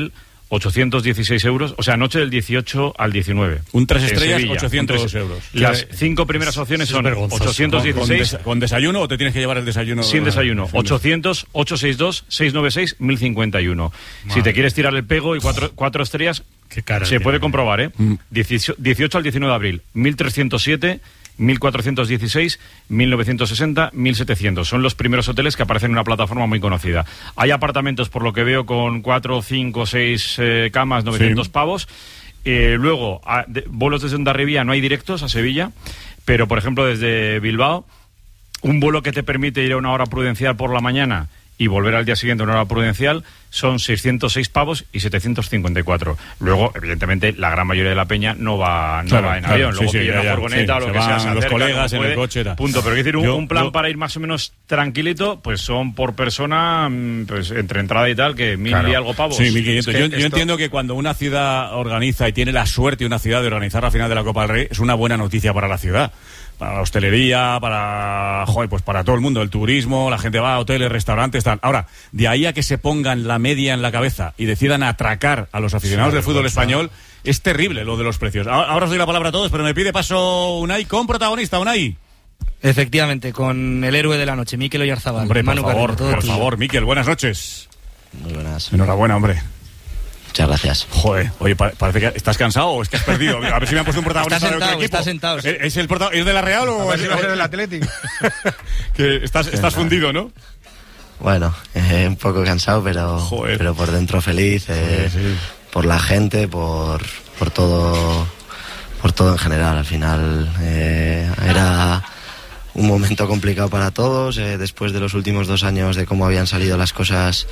816 euros, o sea, noche del 18 al 19. Un 3 estrellas, Sevilla, 800 euros. Las 5 primeras opciones son 816. ¿Con desayuno o te tienes que llevar el desayuno? Sin desayuno. 800, 862, 696, 1051. Si te quieres tirar el pego y 4 estrellas, se puede comprobar, ¿eh? 18 al 19 de abril, 1307, 1416, 1960, 1700. Son los primeros hoteles que aparecen en una plataforma muy conocida. Hay apartamentos, por lo que veo, con 4, 5, 6 camas, 900 pavos. Luego, vuelos desde Hondarribía no hay directos a Sevilla, pero, por ejemplo, desde Bilbao, un vuelo que te permite ir a una hora prudencial por la mañana y volver al día siguiente a una hora prudencial son 606 pavos y 754. Luego, evidentemente, la gran mayoría de la peña no va en avión. Luego pilla una furgoneta o lo que sea. Se los acerca, colegas en el coche. Punto. Pero quiero decir, un plan para ir más o menos tranquilito, pues son por persona, pues entre entrada y tal, que 1.000 y algo pavos. Sí, 1.500. Yo entiendo que cuando una ciudad organiza y tiene la suerte una ciudad de organizar la final de la Copa del Rey, es una buena noticia para la ciudad. Para la hostelería, pues para todo el mundo, el turismo, la gente va a hoteles, restaurantes, tal. Ahora, de ahí a que se pongan la media en la cabeza y decidan atracar a los aficionados del fútbol español, es terrible lo de los precios. Ahora os doy la palabra a todos, pero me pide paso Unai con protagonista. Unai. Efectivamente, con el héroe de la noche, Mikel Oyarzabal. Hombre, por favor, Mikel, buenas noches. Muy buenas. Enhorabuena, hombre. Muchas gracias. Joder, oye, parece que estás cansado o es que has perdido. A ver si me han puesto un protagonista de otro equipo. Está sentado. ¿Es el protagonista de la Real o es del Atlético? Que estás fundido, ¿no? Bueno, un poco cansado, pero por dentro feliz, por la gente, por todo en general. Al final era un momento complicado para todos, después de los últimos 2 años de cómo habían salido las cosas,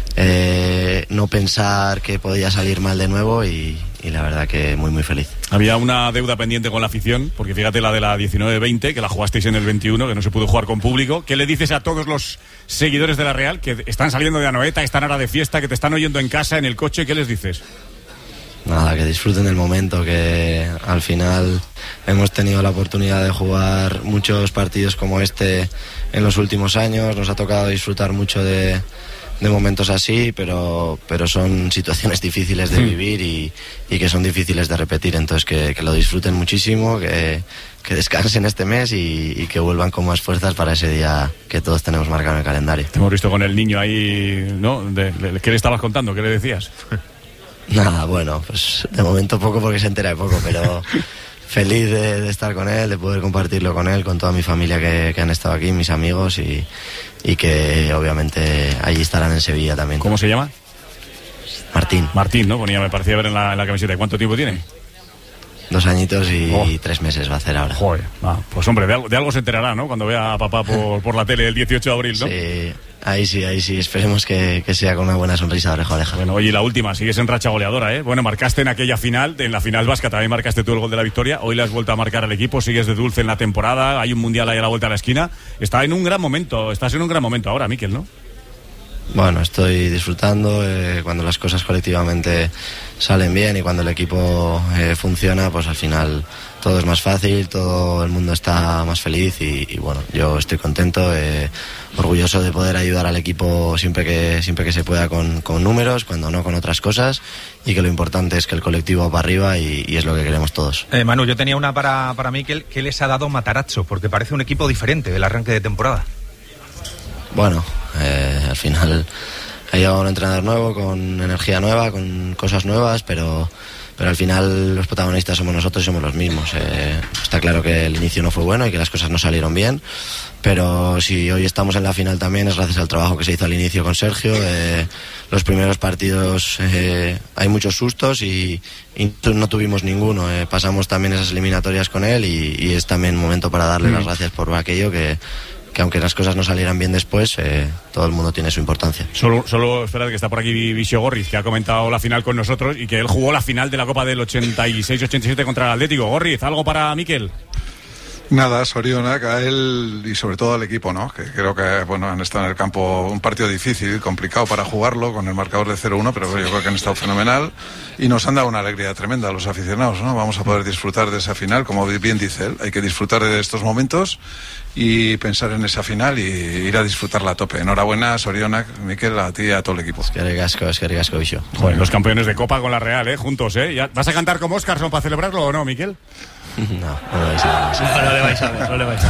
no pensar que podía salir mal de nuevo y la verdad que muy muy feliz. Había una deuda pendiente con la afición, porque fíjate la de la 19-20, que la jugasteis en el 21, que no se pudo jugar con público. ¿Qué le dices a todos los seguidores de la Real que están saliendo de Anoeta, están ahora de fiesta, que te están oyendo en casa, en el coche? ¿Qué les dices? Nada, que disfruten del momento, que al final hemos tenido la oportunidad de jugar muchos partidos como este en los últimos años, nos ha tocado disfrutar mucho de momentos así, pero son situaciones difíciles de vivir y que son difíciles de repetir, entonces que lo disfruten muchísimo, que descansen este mes y que vuelvan con más fuerzas para ese día que todos tenemos marcado en el calendario. Te hemos visto con el niño ahí, ¿no? ¿Qué le estabas contando? ¿Qué le decías? Nada, bueno, pues de momento poco porque se entera de poco, pero feliz de estar con él, de poder compartirlo con él, con toda mi familia que han estado aquí, mis amigos y que obviamente allí estarán en Sevilla también. ¿Cómo se llama? Martín, ¿no? Me parecía ver en la camiseta. ¿Y cuánto tiempo tiene? 2 añitos y 3 meses va a hacer ahora. Joder, pues hombre, de algo se enterará, ¿no? Cuando vea a papá por la tele el 18 de abril, ¿no? Sí, ahí sí, esperemos que sea con una buena sonrisa de oreja a oreja. Bueno, oye, la última, sigues en racha goleadora, ¿eh? Bueno, marcaste en aquella final, en la final vasca también marcaste tú el gol de la victoria, hoy le has vuelto a marcar al equipo, sigues de dulce en la temporada, hay un mundial ahí a la vuelta de la esquina, estás en un gran momento ahora, Mikel, ¿no? Bueno, estoy disfrutando, cuando las cosas colectivamente salen bien y cuando el equipo funciona, pues al final todo es más fácil, todo el mundo está más feliz y bueno, yo estoy contento, orgulloso de poder ayudar al equipo siempre que se pueda con números, cuando no con otras cosas, y que lo importante es que el colectivo va para arriba y es lo que queremos todos. Manu, yo tenía una para Mikel. ¿Qué les ha dado Matarazzo? Porque parece un equipo diferente del arranque de temporada. Bueno, al final ha llegado un entrenador nuevo, con energía nueva, con cosas nuevas, pero al final los protagonistas somos nosotros y somos los mismos. Está claro que el inicio no fue bueno y que las cosas no salieron bien, pero si hoy estamos en la final también es gracias al trabajo que se hizo al inicio con Sergio. Los primeros partidos hay muchos sustos y no tuvimos ninguno. Pasamos también esas eliminatorias con él y es también momento para darle las gracias por aquello que aunque las cosas no salieran bien después, todo el mundo tiene su importancia. Solo esperad que está por aquí Visio Gorriz, que ha comentado la final con nosotros y que él jugó la final de la Copa del 86-87 contra el Atlético. Gorriz, ¿algo para Mikel? Nada, Sorionak, a él y sobre todo al equipo, ¿no? Que creo que, bueno, han estado en el campo un partido difícil, complicado para jugarlo, con el marcador de 0-1, pero yo creo que han estado fenomenal y nos han dado una alegría tremenda a los aficionados, ¿no? Vamos a poder disfrutar de esa final, como bien dice él, hay que disfrutar de estos momentos y pensar en esa final y ir a disfrutarla a tope. Enhorabuena, Sorionak, Mikel, a ti y a todo el equipo. Es que ricasco, bicho. Joder, los campeones de Copa con la Real, juntos, ¿Ya ¿Vas a cantar como Óscarson para celebrarlo o no, Mikel? No le vais a ver. No le vais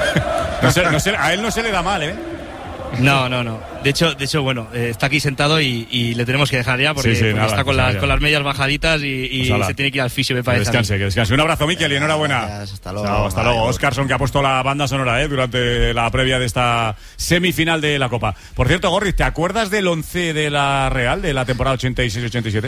a ver. A él no se le da mal, No. De hecho, bueno, está aquí sentado y le tenemos que dejar ya porque, porque nada, está con las medias bajaditas y se tiene que ir al fisio, me parece. Que descanse. Un abrazo, Mikel, y enhorabuena. Gracias, hasta luego. Hasta luego. Óscarson, que ha puesto la banda sonora durante la previa de esta semifinal de la Copa. Por cierto, Gorriz, ¿te acuerdas del 11 de la Real de la temporada 86-87?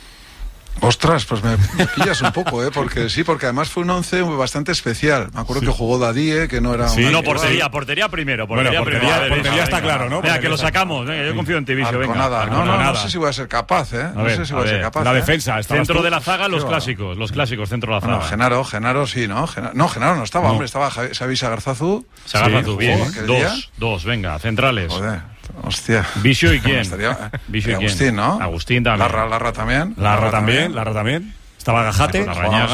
Ostras, pues me pillas un poco, porque además fue un 11 bastante especial. Me acuerdo que jugó Dadie, que no era portería primero. Portería está claro, ¿no? Venga, que lo sacamos. Venga, yo confío en ti, Vicio. Venga. No sé si voy a ser capaz, No sé si voy a ser capaz. La defensa. Centro de la zaga, los clásicos, centro de la zaga. Bueno, Genaro sí, ¿no? Genaro no estaba, hombre, estaba Xavi Sagarzazu. Sagarzazu, bien. Dos, venga, centrales. Joder. Hostia. ¿Vicio y quién? Vicio y Agustín, ¿no? Agustín también. Larra también. Larra también. Estaba Gajate.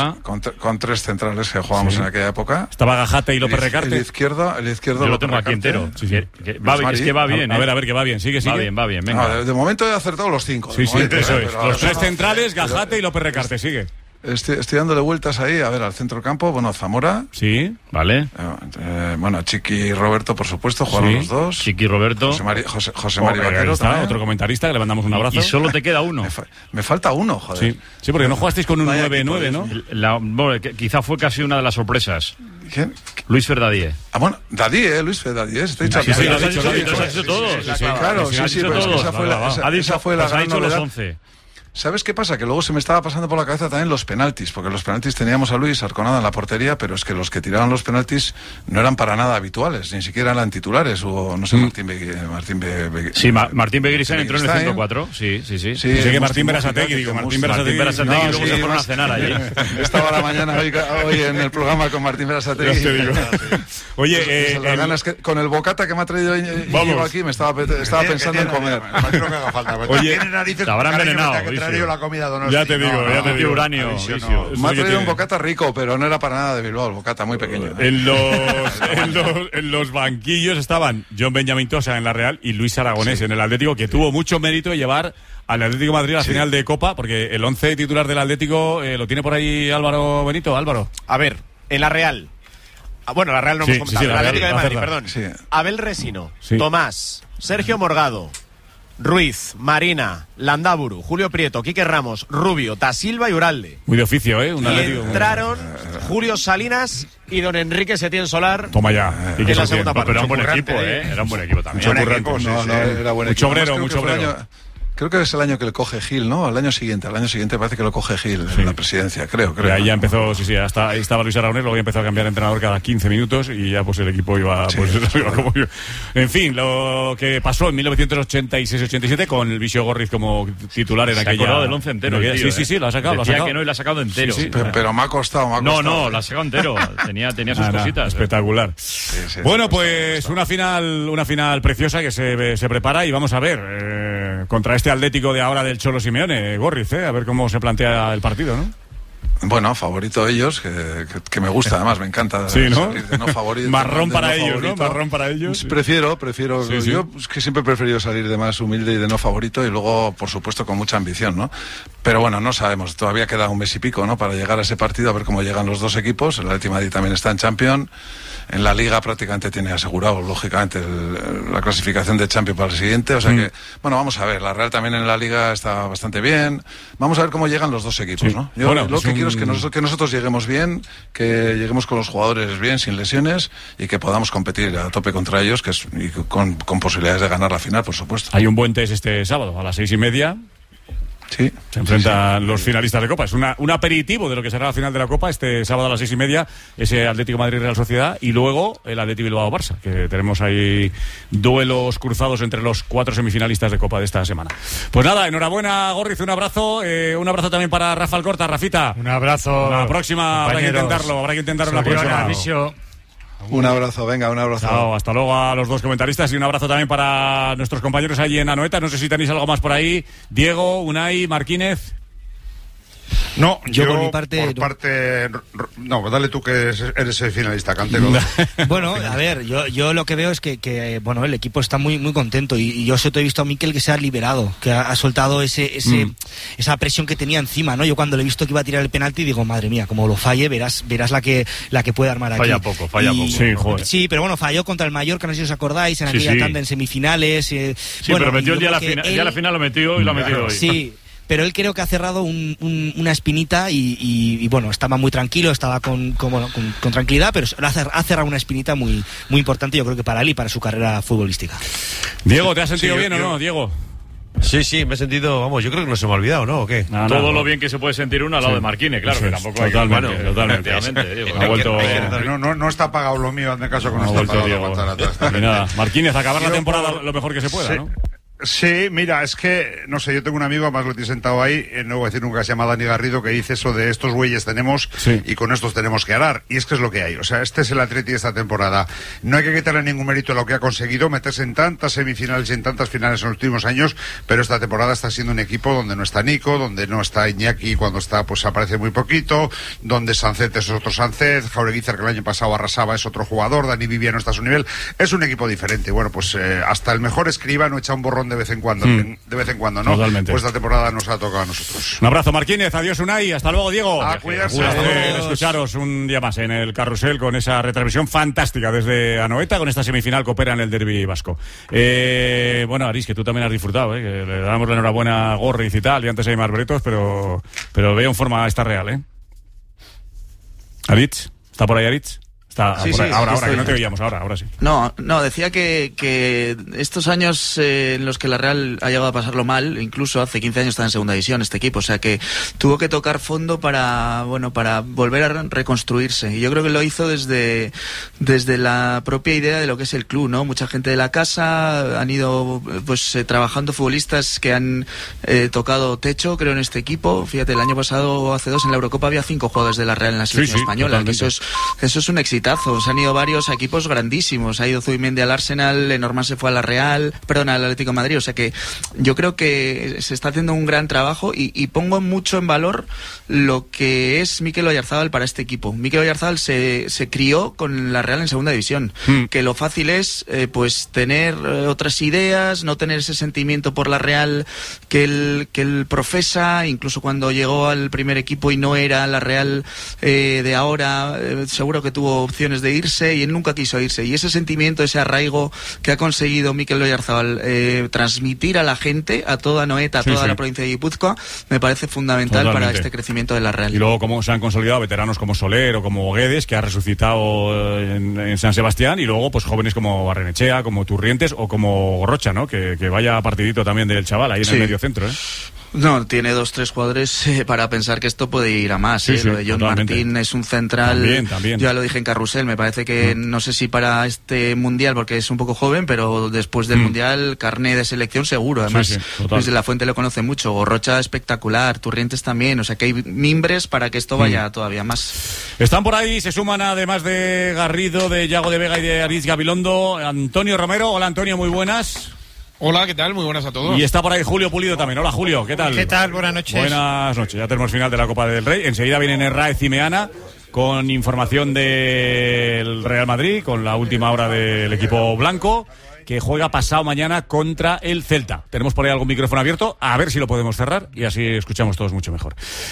Con tres centrales que jugábamos en aquella época. Estaba Gajate y López Recarte. El izquierdo yo lo tengo aquí entero. Es que va bien. A ver, que va bien. Sigue. Va bien, venga. De momento he acertado los 5. Sí, eso es. Los tres centrales, Gajate y López Recarte. Sigue. Estoy dándole vueltas ahí, a ver, al centro campo, Zamora. Sí, vale. Chiqui y Roberto, por supuesto, jugaron los dos. Chiqui y Roberto. José María Vaquero está, otro comentarista, que le mandamos un abrazo. Y solo te queda uno. Me falta uno, joder. Sí, porque no jugasteis con un 9-9, ¿no? Quizá fue casi una de las sorpresas. ¿Quién? Luis Verdadie. Luis Verdadie. Sí, lo has hecho todos. Claro, esa fue la gran novedad. Los 11. ¿Sabes qué pasa? Que luego se me estaba pasando por la cabeza también los penaltis, porque los penaltis teníamos a Luis Arconada en la portería, pero es que los que tiraban los penaltis no eran para nada habituales, ni siquiera eran titulares, o no sé, Martín Beguiristán. Sí, Martín Beguiristán entró en el 104, sí. Sí, que Martín Berasategui, Martín Berasategui luego se fueron a cenar allí. Estaba la mañana hoy en el programa con Martín Berasategui. Ya te digo. Oye, las ganas que con el bocata que me ha traído aquí, me estaba pensando en comer. Imagino que haga falta. Oye, te habrán envenenado. La comida ya te digo, uranio. Me ha traído un bocata rico, pero no era para nada de Bilbao, el bocata muy pequeño. En los banquillos estaban John Benjamín Tosa en la Real y Luis Aragonés en el Atlético, que tuvo mucho mérito de llevar al Atlético de Madrid a la final de Copa, porque el 11 titular del Atlético lo tiene por ahí Álvaro Benito. Álvaro. A ver, en la Real. Bueno, la Real no hemos comentado. La Atlético de Madrid, perdón. Sí. Abel Resino, Tomás, Sergio Morgado, Ruiz, Marina, Landaburu, Julio Prieto, Quique Ramos, Rubio, Tasilva y Uralde. Muy de oficio, y entraron Julio Salinas y don Enrique Setién Solar. Toma ya. En la segunda parte. Pero era un buen equipo, Era un buen equipo también. Era buen equipo. Mucho obrero. Creo que es el año que le coge Gil, ¿no? Al año siguiente parece que lo coge Gil en la presidencia, creo. Y ahí ya empezó, ahí estaba Luis Aragonés, luego ya empezó a cambiar de entrenador cada 15 minutos y ya pues el equipo iba como iba. En fin, lo que pasó en 1986-87 con el Vicio Gorriz como titular en aquella... Se ha acordado del 11 entero. Sí, lo ha sacado. Decía que no y lo ha sacado entero. Sí, pero me ha costado. No, lo ha sacado entero. Tenía sus cositas. Espectacular. Bueno, pues una final preciosa que se prepara y vamos a ver contra este Atlético de ahora del Cholo Simeone, Gorriz, a ver cómo se plantea el partido, ¿no? Bueno, favorito ellos, que me gusta, además, me encanta salir de no favorito. Marrón para ellos, ¿no? Marrón para ellos. Prefiero. Yo es que siempre he preferido salir de más humilde y de no favorito y luego, por supuesto, con mucha ambición, ¿no? Pero bueno, no sabemos, todavía queda un mes y pico, ¿no? Para llegar a ese partido, a ver cómo llegan los dos equipos. El Atlético de Madrid también está en Champions. En la Liga prácticamente tiene asegurado, lógicamente, la clasificación de Champions para el siguiente. O sea que, bueno, vamos a ver. La Real también en la Liga está bastante bien. Vamos a ver cómo llegan los dos equipos, ¿no? Yo lo que quiero es que nosotros lleguemos bien, que lleguemos con los jugadores bien, sin lesiones, y que podamos competir a tope contra ellos, con posibilidades de ganar la final, por supuesto. Hay un buen test este sábado, a las 6:30. Sí, se enfrentan los finalistas de Copa. Es un aperitivo de lo que será la final de la Copa este sábado a las 6:30, ese Atlético Madrid-Real Sociedad, y luego el Atleti Bilbao-Barça, que tenemos ahí duelos cruzados entre los 4 semifinalistas de Copa de esta semana. Pues nada, enhorabuena, Gorriz, un abrazo también para Rafa Alcorta. Rafita, un abrazo. La próxima habrá que intentarlo la próxima. Un abrazo, venga, un abrazo. Chao, hasta luego a los dos comentaristas y un abrazo también para nuestros compañeros allí en Anoeta. No sé si tenéis algo más por ahí. Diego, Unai, Marquínez. No, yo por mi parte... No, dale tú que eres el finalista, Cantero. Bueno, a ver, yo lo que veo es que bueno, el equipo está muy muy contento y yo he visto a Mikel que se ha liberado, que ha soltado esa presión que tenía encima, ¿no? Yo cuando le he visto que iba a tirar el penalti digo, madre mía, como lo falle, verás la que puede armar aquí. Falla poco. Sí, joder. Sí, pero bueno, falló contra el Mallorca, no sé si os acordáis, en aquella tanda en semifinales. Sí, bueno, pero metió el día a la final, lo metió y lo ha metido hoy. Sí. Pero él creo que ha cerrado una espinita y bueno, estaba muy tranquilo, estaba con tranquilidad, pero ha cerrado una espinita muy, muy importante, yo creo que para él y para su carrera futbolística. Diego, ¿te has sentido bien o no, Diego? Sí, me he sentido, vamos, yo creo que no se me ha olvidado, ¿no? ¿O qué? Todo lo bien que se puede sentir uno al lado de Marquínez, claro, que tampoco hay totalmente. Ha vuelto... No está pagado lo mío, hazme caso con esto. Nada, Marquínez, acabar la temporada lo mejor que se pueda, ¿no? Sí, mira, es que, no sé, yo tengo un amigo, además lo tiene sentado ahí, no voy a decir nunca, se llama Dani Garrido, que dice eso de estos güeyes tenemos y con estos tenemos que arar. Y es que es lo que hay. O sea, este es el Atleti de esta temporada. No hay que quitarle ningún mérito a lo que ha conseguido, meterse en tantas semifinales y en tantas finales en los últimos años, pero esta temporada está siendo un equipo donde no está Nico, donde no está Iñaki, cuando está, pues aparece muy poquito, donde Sancet es otro Sancet, Jaureguizar, que el año pasado arrasaba, es otro jugador, Dani Vivia no está a su nivel. Es un equipo diferente. Bueno, pues hasta el mejor Escribano echa un borrón de vez en cuando, ¿no? Totalmente. Pues esta temporada nos ha tocado a nosotros. Un abrazo, Marquínez, adiós, Unai, hasta luego, Diego. Cuidarse. Un placer escucharos un día más en el Carrusel con esa retransmisión fantástica desde Anoeta, con esta semifinal que opera en el derbi vasco. Bueno, Aris, que tú también has disfrutado, que le damos la enhorabuena a Gorriz y tal, y antes hay más bretos, pero veo en forma esta real, Aritz, ¿está por ahí Aritz? Sí, ahora que no te oíamos, ahora sí. No, decía que estos años en los que la Real ha llegado a pasarlo mal, incluso hace 15 años estaba en segunda división este equipo, o sea que tuvo que tocar fondo para volver a reconstruirse, y yo creo que lo hizo desde la propia idea de lo que es el club, ¿no? Mucha gente de la casa han ido trabajando, futbolistas que han tocado techo, creo, en este equipo. Fíjate, el año pasado o hace 2 en la Eurocopa había 5 jugadores de la Real en la selección española, que eso es un éxito. Se han ido varios equipos grandísimos. Ha ido Zubimendi al Arsenal, Lenormand se fue a la Real, perdón, al Atlético de Madrid. O sea que yo creo que se está haciendo un gran trabajo y pongo mucho en valor lo que es Mikel Oyarzábal para este equipo. Mikel Oyarzábal se crió con la Real en segunda división. Que lo fácil es tener otras ideas, no tener ese sentimiento por la Real que él profesa. Incluso cuando llegó al primer equipo y no era la Real de ahora, seguro que tuvo opciones de irse y él nunca quiso irse, y ese sentimiento, ese arraigo que ha conseguido Mikel Oyarzábal transmitir a la gente, a toda Anoeta, a toda la provincia de Guipúzcoa, me parece fundamental para este crecimiento de la Real. Y luego cómo se han consolidado veteranos como Soler o como Guedes, que ha resucitado en San Sebastián, y luego pues jóvenes como Barrenechea, como Turrientes o como Rocha, ¿no? Que vaya partidito también del chaval ahí en el medio centro, No, tiene 2-3 jugadores para pensar que esto puede ir a más. Lo de John Martín es un central. También. Yo ya lo dije en Carrusel, me parece que no sé si para este mundial, porque es un poco joven, pero después del mundial, carné de selección seguro. Además, Luis de la Fuente lo conoce mucho. Gorrocha espectacular, Turrientes también. O sea que hay mimbres para que esto vaya todavía más. Están por ahí, se suman además de Garrido, de Yago de Vega y de Aritz Gabilondo, Antonio Romero. Hola, Antonio, muy buenas. Hola, ¿qué tal? Muy buenas a todos. Y está por ahí Julio Pulido también. Hola, Julio, ¿qué tal? ¿Qué tal? Buenas noches. Buenas noches. Ya tenemos final de la Copa del Rey. Enseguida vienen Herráez y Meana con información del Real Madrid, con la última hora del equipo blanco, que juega pasado mañana contra el Celta. Tenemos por ahí algún micrófono abierto, a ver si lo podemos cerrar y así escuchamos todos mucho mejor.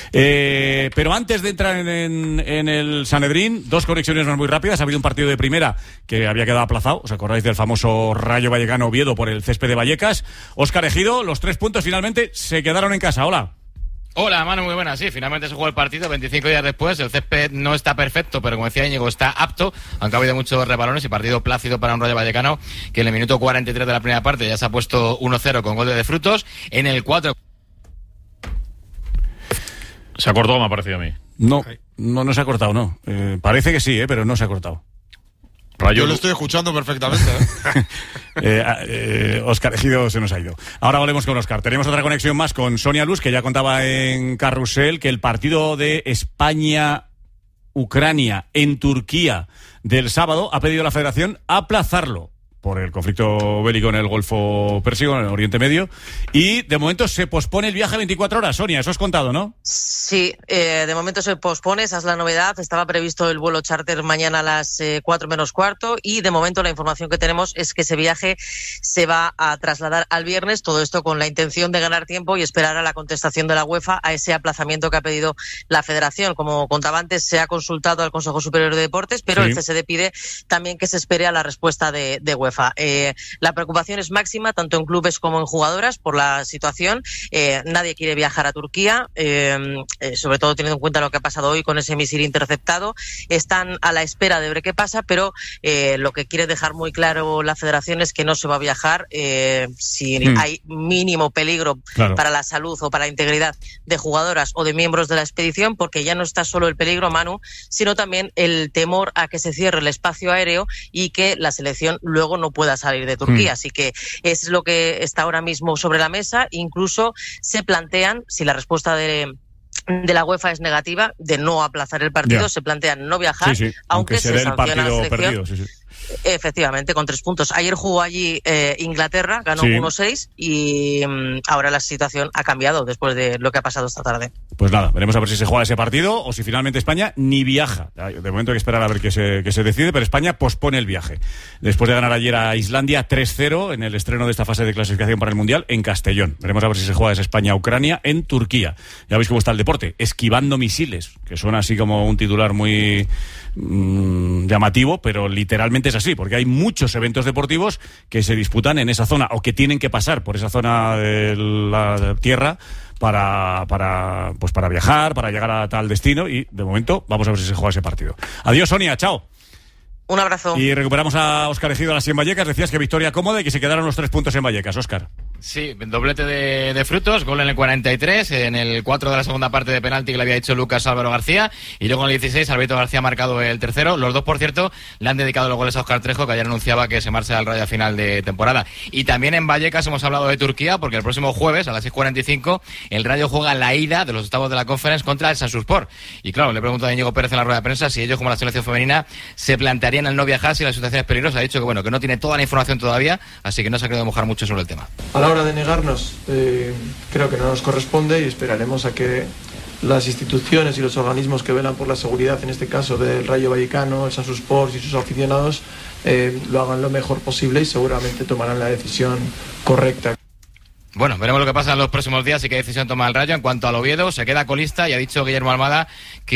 Pero antes de entrar en el Sanedrín, 2 conexiones más muy rápidas. Ha habido un partido de primera que había quedado aplazado. ¿Os acordáis del famoso Rayo Vallecano Oviedo por el césped de Vallecas? Óscar Ejido, los 3 puntos finalmente se quedaron en casa. Hola. Hola, Manu, muy buenas. Sí, finalmente se jugó el partido 25 días después. El césped no está perfecto, pero como decía Íñigo, está apto, aunque ha habido muchos rebalones y partido plácido para un Rayo Vallecano que en el minuto 43 de la primera parte ya se ha puesto 1-0 con gol de Frutos. En el 4 Se ha cortado, me ha parecido a mí. No se ha cortado, no. Parece que sí, pero no se ha cortado. Yo lo estoy escuchando perfectamente. Óscar Ejido se nos ha ido. Ahora volvemos con Óscar. Tenemos otra conexión más con Sonia Luz, que ya contaba en Carrusel que el partido de España-Ucrania en Turquía del sábado ha pedido la Federación aplazarlo por el conflicto bélico en el Golfo Pérsico, en el Oriente Medio, y de momento se pospone el viaje a 24 horas. Sonia, eso has contado, ¿no? Sí, de momento se pospone, esa es la novedad. Estaba previsto el vuelo charter mañana a las 4 menos cuarto y de momento la información que tenemos es que ese viaje se va a trasladar al viernes, todo esto con la intención de ganar tiempo y esperar a la contestación de la UEFA a ese aplazamiento que ha pedido la Federación. Como contaba antes, se ha consultado al Consejo Superior de Deportes, pero el CSD pide también que se espere a la respuesta de UEFA. La preocupación es máxima, tanto en clubes como en jugadoras, por la situación. Nadie quiere viajar a Turquía, sobre todo teniendo en cuenta lo que ha pasado hoy con ese misil interceptado. Están a la espera de ver qué pasa, pero lo que quiere dejar muy claro la Federación es que no se va a viajar si hay mínimo peligro para la salud o para la integridad de jugadoras o de miembros de la expedición, porque ya no está solo el peligro, Manu, sino también el temor a que se cierre el espacio aéreo y que la selección luego no pueda salir de Turquía. Así que es lo que está ahora mismo sobre la mesa. Incluso se plantean, si la respuesta de la UEFA es negativa, de no aplazar el partido, se plantean no viajar, aunque se sanciona a la selección. Efectivamente, con 3 puntos. Ayer jugó allí Inglaterra, ganó 1-6 y ahora la situación ha cambiado después de lo que ha pasado esta tarde. Pues nada, veremos a ver si se juega ese partido o si finalmente España ni viaja. De momento hay que esperar a ver qué se decide, pero España pospone el viaje. Después de ganar ayer a Islandia 3-0 en el estreno de esta fase de clasificación para el Mundial en Castellón. Veremos a ver si se juega esa España-Ucrania en Turquía. Ya veis cómo está el deporte, esquivando misiles, que suena así como un titular muy llamativo, pero literalmente es así, porque hay muchos eventos deportivos que se disputan en esa zona o que tienen que pasar por esa zona de la tierra para viajar, para llegar a tal destino, y de momento vamos a ver si se juega ese partido. Adiós, Sonia, chao. Un abrazo. Y recuperamos a Óscar Ejido a las 100 Vallecas. Decías que victoria cómoda y que se quedaron los 3 puntos en Vallecas, Óscar. Sí, doblete de Frutos, gol en el 43, en el 4 de la segunda parte de penalti que le había hecho Lucas Álvaro García, y luego en el 16 Alberto García ha marcado el tercero. Los dos, por cierto, le han dedicado los goles a Óscar Trejo, que ayer anunciaba que se marcha al Rayo a final de temporada. Y también en Vallecas hemos hablado de Turquía, porque el próximo jueves a las 6:45 el Rayo juega la ida de los octavos de la Conference contra el Samsunspor. Y claro, le pregunto a Íñigo Pérez en la rueda de prensa si ellos, como la selección femenina, se plantearían el no viajar si la situación es peligrosa. Ha dicho que bueno, que no tiene toda la información todavía, así que no se ha querido mojar mucho sobre el tema. A la hora de negarnos, creo que no nos corresponde, y esperaremos a que las instituciones y los organismos que velan por la seguridad, en este caso del Rayo Vallecano, el Samsunspor y sus aficionados, lo hagan lo mejor posible y seguramente tomarán la decisión correcta. Bueno, veremos lo que pasa en los próximos días y qué decisión toma el Rayo. En cuanto al Oviedo, se queda colista y ha dicho Guillermo Almada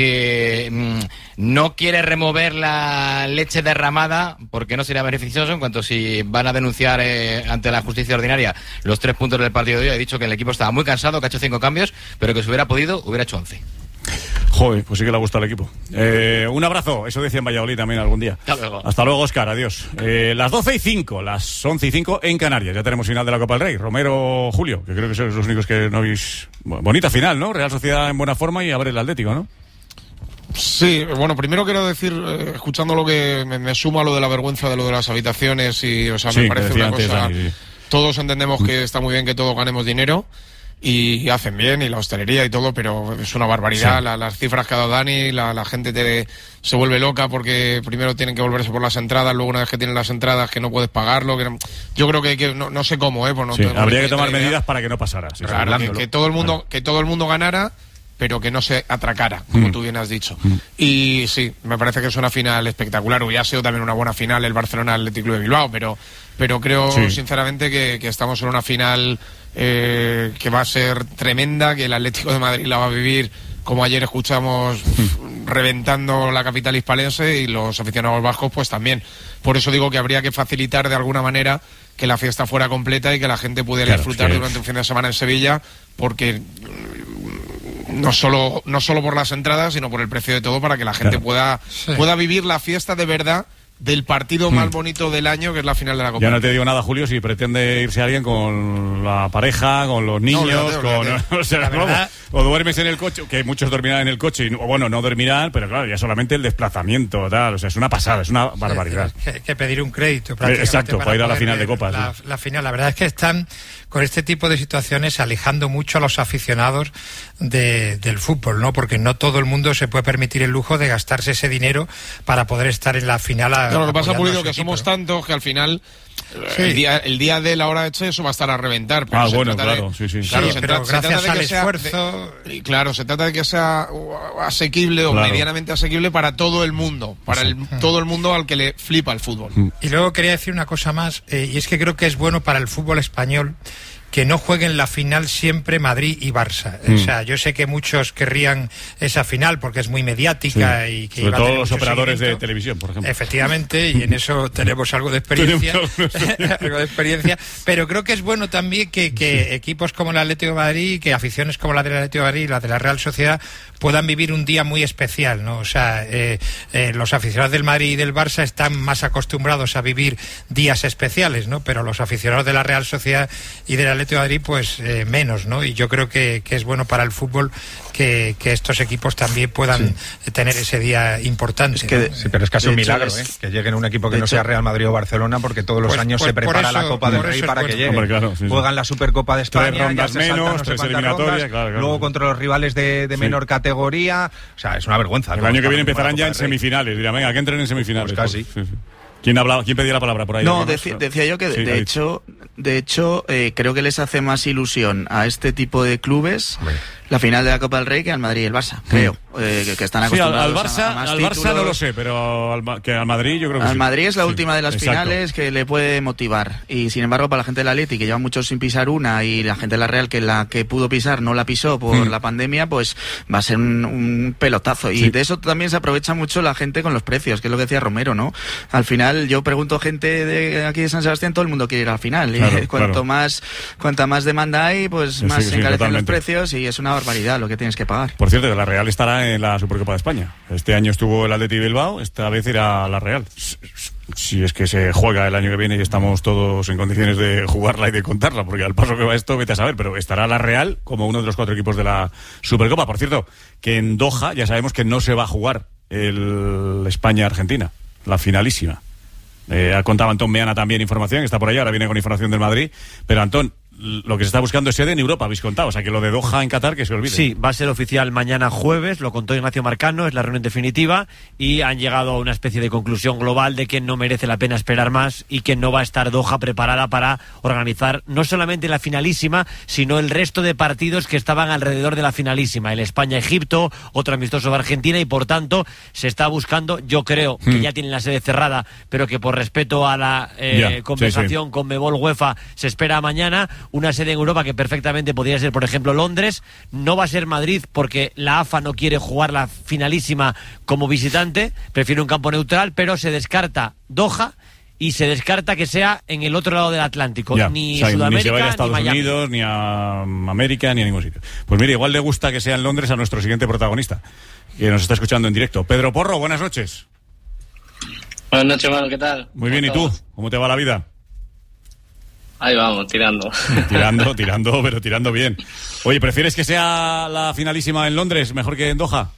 que no quiere remover la leche derramada porque no sería beneficioso, en cuanto si van a denunciar ante la justicia ordinaria los 3 puntos del partido de hoy. Ha dicho que el equipo estaba muy cansado, que ha hecho 5 cambios, pero que si hubiera podido, hubiera hecho 11. Joder, pues sí que le ha gustado al equipo. Un abrazo, eso decía en Valladolid también algún día. Hasta luego, Óscar, adiós. Las 12:05, las 11:05 en Canarias. Ya tenemos final de la Copa del Rey. Romero, Julio, que creo que sois los únicos que no habéis... Bonita final, ¿no? Real Sociedad en buena forma y a ver el Atlético, ¿no? Sí, bueno, primero quiero decir, escuchando lo que me sumo a lo de la vergüenza de lo de las habitaciones y, o sea, me parece una cosa... Dani, todos entendemos que está muy bien que todos ganemos dinero, y hacen bien, y la hostelería y todo, pero es una barbaridad. Las cifras que ha dado Dani, la gente se vuelve loca porque primero tienen que volverse por las entradas, luego una vez que tienen las entradas que no puedes pagarlo, yo creo que no sé cómo, habría que tomar medidas para que no pasara. Claro, que todo el mundo ganara, pero que no se atracara, como tú bien has dicho. Y sí, me parece que es una final espectacular. Hubiera sido también una buena final el Barcelona Athletic Club de Bilbao, pero creo sinceramente que estamos en una final que va a ser tremenda, que el Atlético de Madrid la va a vivir, como ayer escuchamos, reventando la capital hispalense, y los aficionados vascos pues también. Por eso digo que habría que facilitar de alguna manera que la fiesta fuera completa y que la gente pudiera disfrutar durante un fin de semana en Sevilla, porque no solo por las entradas, sino por el precio de todo, para que la gente pueda vivir la fiesta de verdad, del partido más bonito del año, que es la final de la Copa. Ya no te digo nada, Julio, si pretende irse alguien con la pareja, con los niños, o duermes en el coche, que muchos dormirán en el coche, o bueno, no dormirán, pero claro, ya solamente el desplazamiento, tal, o sea, es una pasada, es una barbaridad. Hay que pedir un crédito prácticamente. Exacto, para ir a la final de Copas. La final, la verdad es que están con este tipo de situaciones alejando mucho a los aficionados del fútbol, ¿no? Porque no todo el mundo se puede permitir el lujo de gastarse ese dinero para poder estar en la final. Claro, lo que pasa, Pulido, que somos tantos que al final el día de la hora de eso va a estar a reventar. Pero bueno, claro, sí. Claro, pero gracias al esfuerzo... Claro, se trata de que sea asequible o medianamente asequible para todo el mundo, todo el mundo al que le flipa el fútbol. Y luego quería decir una cosa más, y es que creo que es bueno para el fútbol español que no jueguen la final siempre Madrid y Barça. O sea, yo sé que muchos querrían esa final porque es muy mediática y que sobre todo los operadores de televisión, por ejemplo. Efectivamente, y en eso tenemos algo de experiencia. Pero creo que es bueno también que equipos como el Atlético de Madrid, que aficiones como la del Atlético de Madrid y la de la Real Sociedad puedan vivir un día muy especial, ¿no? O sea, los aficionados del Madrid y del Barça están más acostumbrados a vivir días especiales, ¿no? Pero los aficionados de la Real Sociedad y del Atlético de Madrid, pues menos, ¿no? Y yo creo que es bueno para el fútbol que estos equipos también puedan tener ese día importante. Sí, pero es casi un milagro, que llegue un equipo que no sea Real Madrid o Barcelona, porque todos los años se prepara la Copa del Rey para que llegue. Hombre, claro, juegan la Supercopa de España, 3 rondas menos, 3 eliminatorias, luego contra los rivales de menor categoría. O sea, es una vergüenza. El año que viene empezarán ya en semifinales. Dirán, venga, que entren en semifinales. Pues casi. ¿Quién pedía la palabra por ahí? No, decía yo que de hecho creo que les hace más ilusión a este tipo de clubes la final de la Copa del Rey que al Madrid y el Barça, creo, que están acostumbrados al a más Barça no lo sé, pero al Madrid yo creo que al Madrid es la última de las finales que le puede motivar, y sin embargo para la gente del Atleti, que lleva mucho sin pisar una, y la gente de la Real, que la que pudo pisar no la pisó por la pandemia, pues va a ser un pelotazo, y de eso también se aprovecha mucho la gente con los precios, que es lo que decía Romero, ¿no? Al final yo pregunto a gente de aquí de San Sebastián, todo el mundo quiere ir a la final, y cuanta más demanda hay, pues más se encarecen los precios, y es una barbaridad lo que tienes que pagar. Por cierto, la Real estará en la Supercopa de España. Este año estuvo el Atleti Bilbao, esta vez irá la Real. Si es que se juega el año que viene y estamos todos en condiciones de jugarla y de contarla, porque al paso que va esto, vete a saber, pero estará la Real como uno de los 4 equipos de la Supercopa. Por cierto, que en Doha ya sabemos que no se va a jugar el España-Argentina, la finalísima. Ha contado Antón Meana también información, está por allá, ahora viene con información del Madrid, pero Antón, lo que se está buscando es sede en Europa, habéis contado, o sea que lo de Doha en Qatar que se olvide. Sí, va a ser oficial mañana jueves, lo contó Ignacio Marcano, es la reunión definitiva y han llegado a una especie de conclusión global de que no merece la pena esperar más y que no va a estar Doha preparada para organizar no solamente la finalísima, sino el resto de partidos que estaban alrededor de la finalísima, el España-Egipto, otro amistoso de Argentina, y por tanto se está buscando, yo creo que ya tienen la sede cerrada, pero que por respeto a la conversación con Conmebol UEFA se espera mañana una sede en Europa que perfectamente podría ser, por ejemplo, Londres. No va a ser Madrid porque la AFA no quiere jugar la finalísima como visitante, prefiere un campo neutral, pero se descarta Doha y se descarta que sea en el otro lado del Atlántico, ni Sudamérica, ni se vaya a Estados ni Miami. Unidos, ni a América, ni a ningún sitio. Pues mire, igual le gusta que sea en Londres a nuestro siguiente protagonista, que nos está escuchando en directo. Pedro Porro, buenas noches. Buenas noches, Manu, ¿qué tal? Muy bien, ¿y tú? ¿Cómo te va la vida? Ahí vamos, tirando. Tirando, pero tirando bien. Oye, ¿prefieres que sea la finalísima en Londres mejor que en Doha?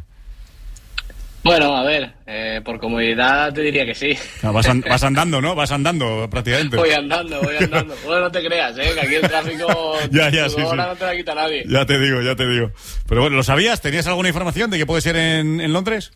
Bueno, a ver, por comodidad te diría que sí. Vas andando, ¿no? Vas andando prácticamente. Voy andando. Bueno, no te creas, que aquí el tráfico ahora no te la quita nadie. Ya te digo. Pero bueno, ¿lo sabías? ¿Tenías alguna información de que puede ser en Londres?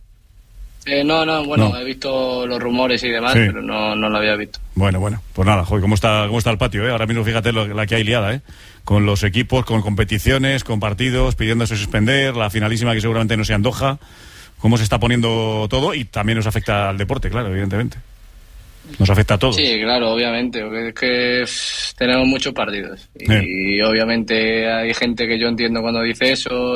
No, he visto los rumores y demás, pero no lo había visto. Bueno, pues nada, joder, ¿cómo está el patio, Ahora mismo fíjate la que hay liada, Con los equipos, con competiciones, con partidos, pidiéndose suspender, la finalísima que seguramente no sea en Doha. ¿Cómo se está poniendo todo? Y también nos afecta al deporte, claro, evidentemente. Nos afecta a todos. Sí, claro, obviamente, porque es que tenemos muchos partidos. Y obviamente hay gente que yo entiendo cuando dice eso.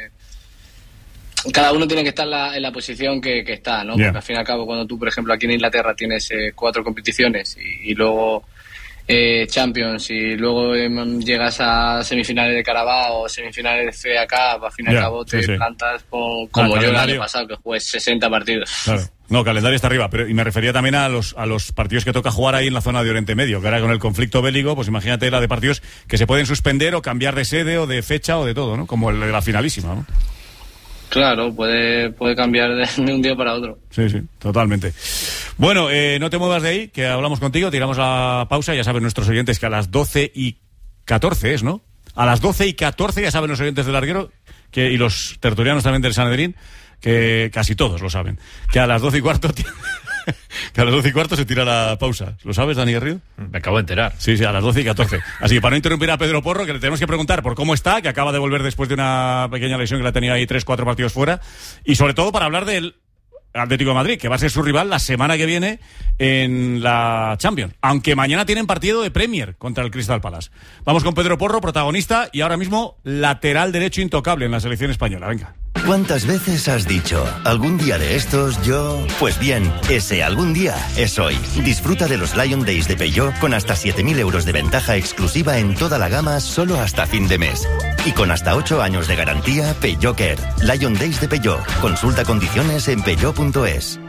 Cada uno tiene que estar en la posición que está, ¿no? Porque al fin y al cabo, cuando tú, por ejemplo, aquí en Inglaterra tienes 4 competiciones y luego Champions y luego llegas a semifinales de Carabao o semifinales de FA Cup, al fin y al cabo te plantas como yo el año pasado, que jugué 60 partidos. Claro. No, calendario está arriba, pero y me refería también a los partidos que toca jugar ahí en la zona de Oriente Medio, que ahora con el conflicto bélico, pues imagínate la de partidos que se pueden suspender o cambiar de sede o de fecha o de todo, ¿no? Como el de la finalísima, ¿no? Claro, puede cambiar de un día para otro. Sí, totalmente. Bueno, no te muevas de ahí, que hablamos contigo, tiramos la pausa. Ya saben nuestros oyentes que a las 12:14 es, ¿no? A las 12:14 ya saben los oyentes del Larguero y los tertulianos también del Sanedrín, que casi todos lo saben, que a las 12:15 que a las 12:15 se tira la pausa. ¿Lo sabes, Dani Garrido? Me acabo de enterar. Sí, a las 12:14. Así que para no interrumpir a Pedro Porro, que le tenemos que preguntar por cómo está, que acaba de volver después de una pequeña lesión que la tenía ahí 3-4 partidos fuera, y sobre todo para hablar del Atlético de Madrid, que va a ser su rival la semana que viene en la Champions, aunque mañana tienen partido de Premier contra el Crystal Palace. Vamos con Pedro Porro, protagonista y ahora mismo lateral derecho intocable en la selección española. Venga. ¿Cuántas veces has dicho, algún día de estos yo...? Pues bien, ese algún día es hoy. Disfruta de los Lion Days de Peugeot con hasta 7.000 euros de ventaja exclusiva en toda la gama solo hasta fin de mes. Y con hasta 8 años de garantía, Peugeot Care. Lion Days de Peugeot. Consulta condiciones en peugeot.es.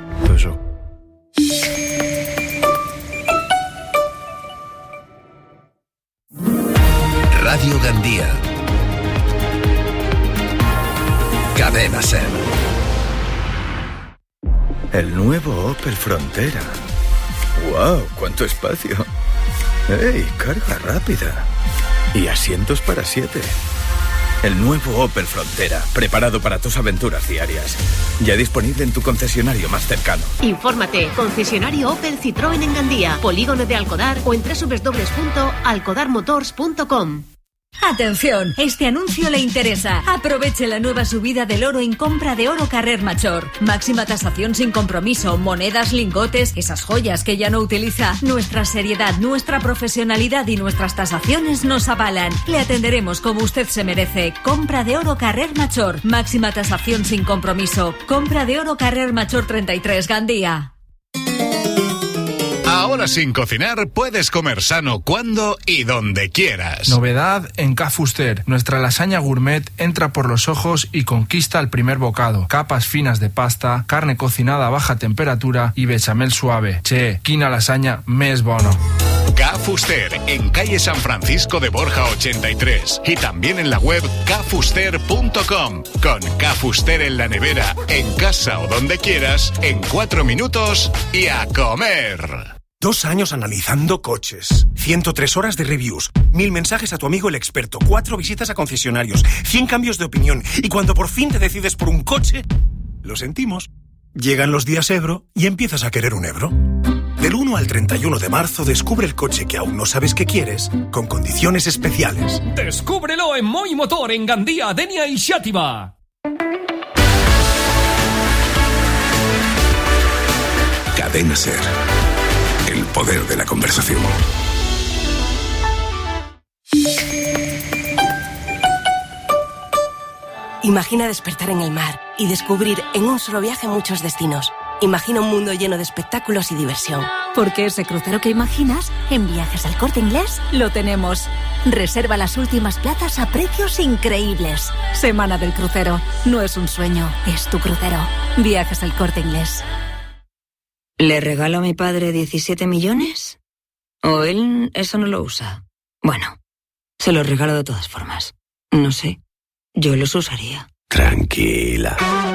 Radio Gandía. Cadena SER. El nuevo Opel Frontera. ¡Wow! ¡Cuánto espacio! ¡Ey! Carga rápida. Y asientos para 7. El nuevo Opel Frontera, preparado para tus aventuras diarias. Ya disponible en tu concesionario más cercano. Infórmate, concesionario Opel Citroën en Gandía, Polígono de Alcodar o en www.alcodarmotors.com. Atención, este anuncio le interesa. Aproveche la nueva subida del oro en compra de oro Carrer Major. Máxima tasación sin compromiso, monedas, lingotes, esas joyas que ya no utiliza. Nuestra seriedad, nuestra profesionalidad y nuestras tasaciones nos avalan. Le atenderemos como usted se merece. Compra de oro Carrer Major. Máxima tasación sin compromiso. Compra de oro Carrer Major 33, Gandía. Ahora sin cocinar puedes comer sano cuando y donde quieras. Novedad en Ca Fuster. Nuestra lasaña gourmet entra por los ojos y conquista el primer bocado. Capas finas de pasta, carne cocinada a baja temperatura y bechamel suave. Che, quina lasaña més bono. Ca Fuster, en calle San Francisco de Borja 83 y también en la web cafuster.com. Con Ca Fuster en la nevera, en casa o donde quieras, en 4 minutos y a comer. 2 años analizando coches, 103 horas de reviews, 1000 mensajes a tu amigo el experto, 4 visitas a concesionarios, 100 cambios de opinión y cuando por fin te decides por un coche, lo sentimos. Llegan los días Ebro y empiezas a querer un Ebro. Del 1 al 31 de marzo descubre el coche que aún no sabes que quieres con condiciones especiales. Descúbrelo en Moi Motor en Gandía, Denia y Xàtiva. Cadena SER. El poder de la conversación. Imagina despertar en el mar y descubrir en un solo viaje muchos destinos. Imagina un mundo lleno de espectáculos y diversión. Porque ese crucero que imaginas, en Viajes al Corte Inglés, lo tenemos. Reserva las últimas plazas a precios increíbles. Semana del crucero. No es un sueño, es tu crucero. Viajes al Corte Inglés. ¿Le regalo a mi padre 17 millones? ¿O él eso no lo usa? Bueno, se los regalo de todas formas. No sé, yo los usaría. Tranquila.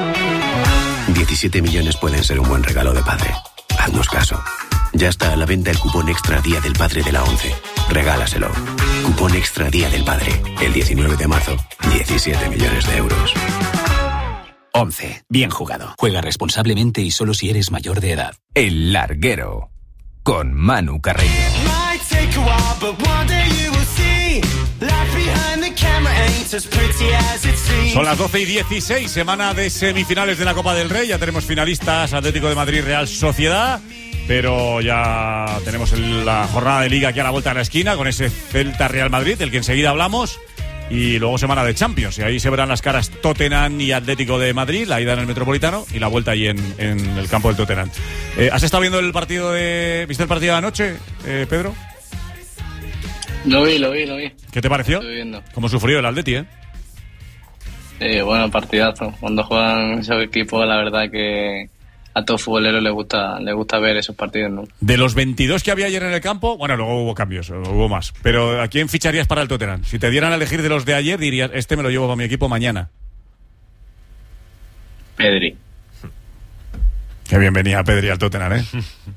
17 millones pueden ser un buen regalo de padre. Haznos caso. Ya está a la venta el cupón extra Día del Padre de la 11. Regálaselo. Cupón extra Día del Padre. El 19 de marzo. 17 millones de euros. 11. Bien jugado. Juega responsablemente y solo si eres mayor de edad. El Larguero. Con Manu Carreño. Son las 12:16, semana de semifinales de la Copa del Rey. Ya tenemos finalistas, Atlético de Madrid, Real Sociedad. Pero ya tenemos la jornada de Liga aquí a la vuelta de la esquina con ese Celta-Real Madrid, del que enseguida hablamos. Y luego semana de Champions, y ahí se verán las caras Tottenham y Atlético de Madrid, la ida en el Metropolitano y la vuelta allí en el campo del Tottenham. ¿Has estado viendo el partido ¿Viste el partido de anoche, Pedro? Lo vi. ¿Qué te pareció? Estoy viendo. ¿Cómo sufrió el Atleti, Bueno, partidazo. Cuando juegan esos equipos, la verdad que a todo futbolero le gusta ver esos partidos, ¿no? De los 22 que había ayer en el campo, bueno, luego hubo cambios, hubo más. Pero ¿a quién ficharías para el Tottenham? Si te dieran a elegir de los de ayer, dirías, este me lo llevo para mi equipo mañana. Pedri. Qué bien venía Pedri al Tottenham, ¿eh?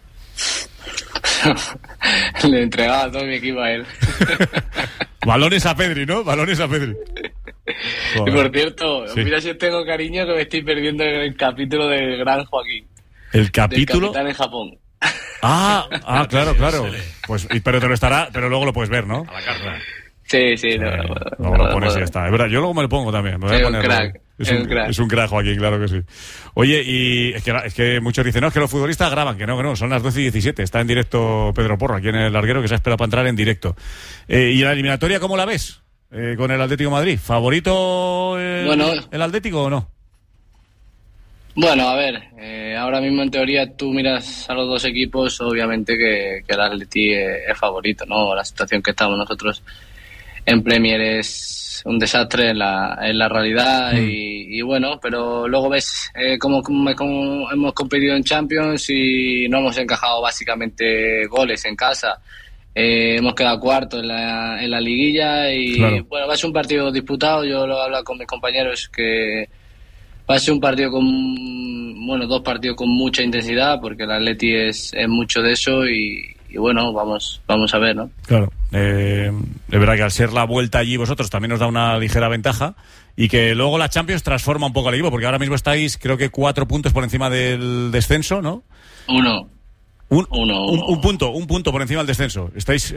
Le entregaba todo mi equipo a él. Balones a Pedri, ¿no? Balones a Pedri. Y por cierto, sí. Mira si os tengo cariño que me estoy perdiendo el capítulo del gran Joaquín. ¿El capítulo? Del capitán en Japón. Claro. Pues, pero te lo estará, pero luego lo puedes ver, ¿no? A la carta. Sí, luego lo pones y ya está. Es verdad, yo luego me lo pongo también. Me voy a poner, crack. Es un crack, Joaquín, claro que sí. Oye, y es que muchos dicen, no, es que los futbolistas graban, que no, son las 12:17. Está en directo Pedro Porro, aquí en el larguero, que se ha esperado para entrar en directo. ¿Y la eliminatoria cómo la ves? Con el Atlético de Madrid. ¿Favorito el Atlético o no? Bueno, a ver, ahora mismo en teoría tú miras a los dos equipos, obviamente que el Atleti es favorito, ¿no? La situación que estamos nosotros en Premier es un desastre en la realidad y bueno, pero luego ves cómo hemos competido en Champions y no hemos encajado básicamente goles en casa. Hemos quedado cuarto en la liguilla y claro. Bueno, va a ser un partido disputado. Yo lo he hablado con mis compañeros que va a ser un partido dos partidos con mucha intensidad porque el Atleti es mucho de eso y bueno, vamos a ver, ¿no? Claro, es verdad que al ser la vuelta allí vosotros también os da una ligera ventaja y que luego la Champions transforma un poco el equipo porque ahora mismo estáis creo que 4 puntos por encima del descenso, ¿no? Uno. Un punto por encima del descenso. Estáis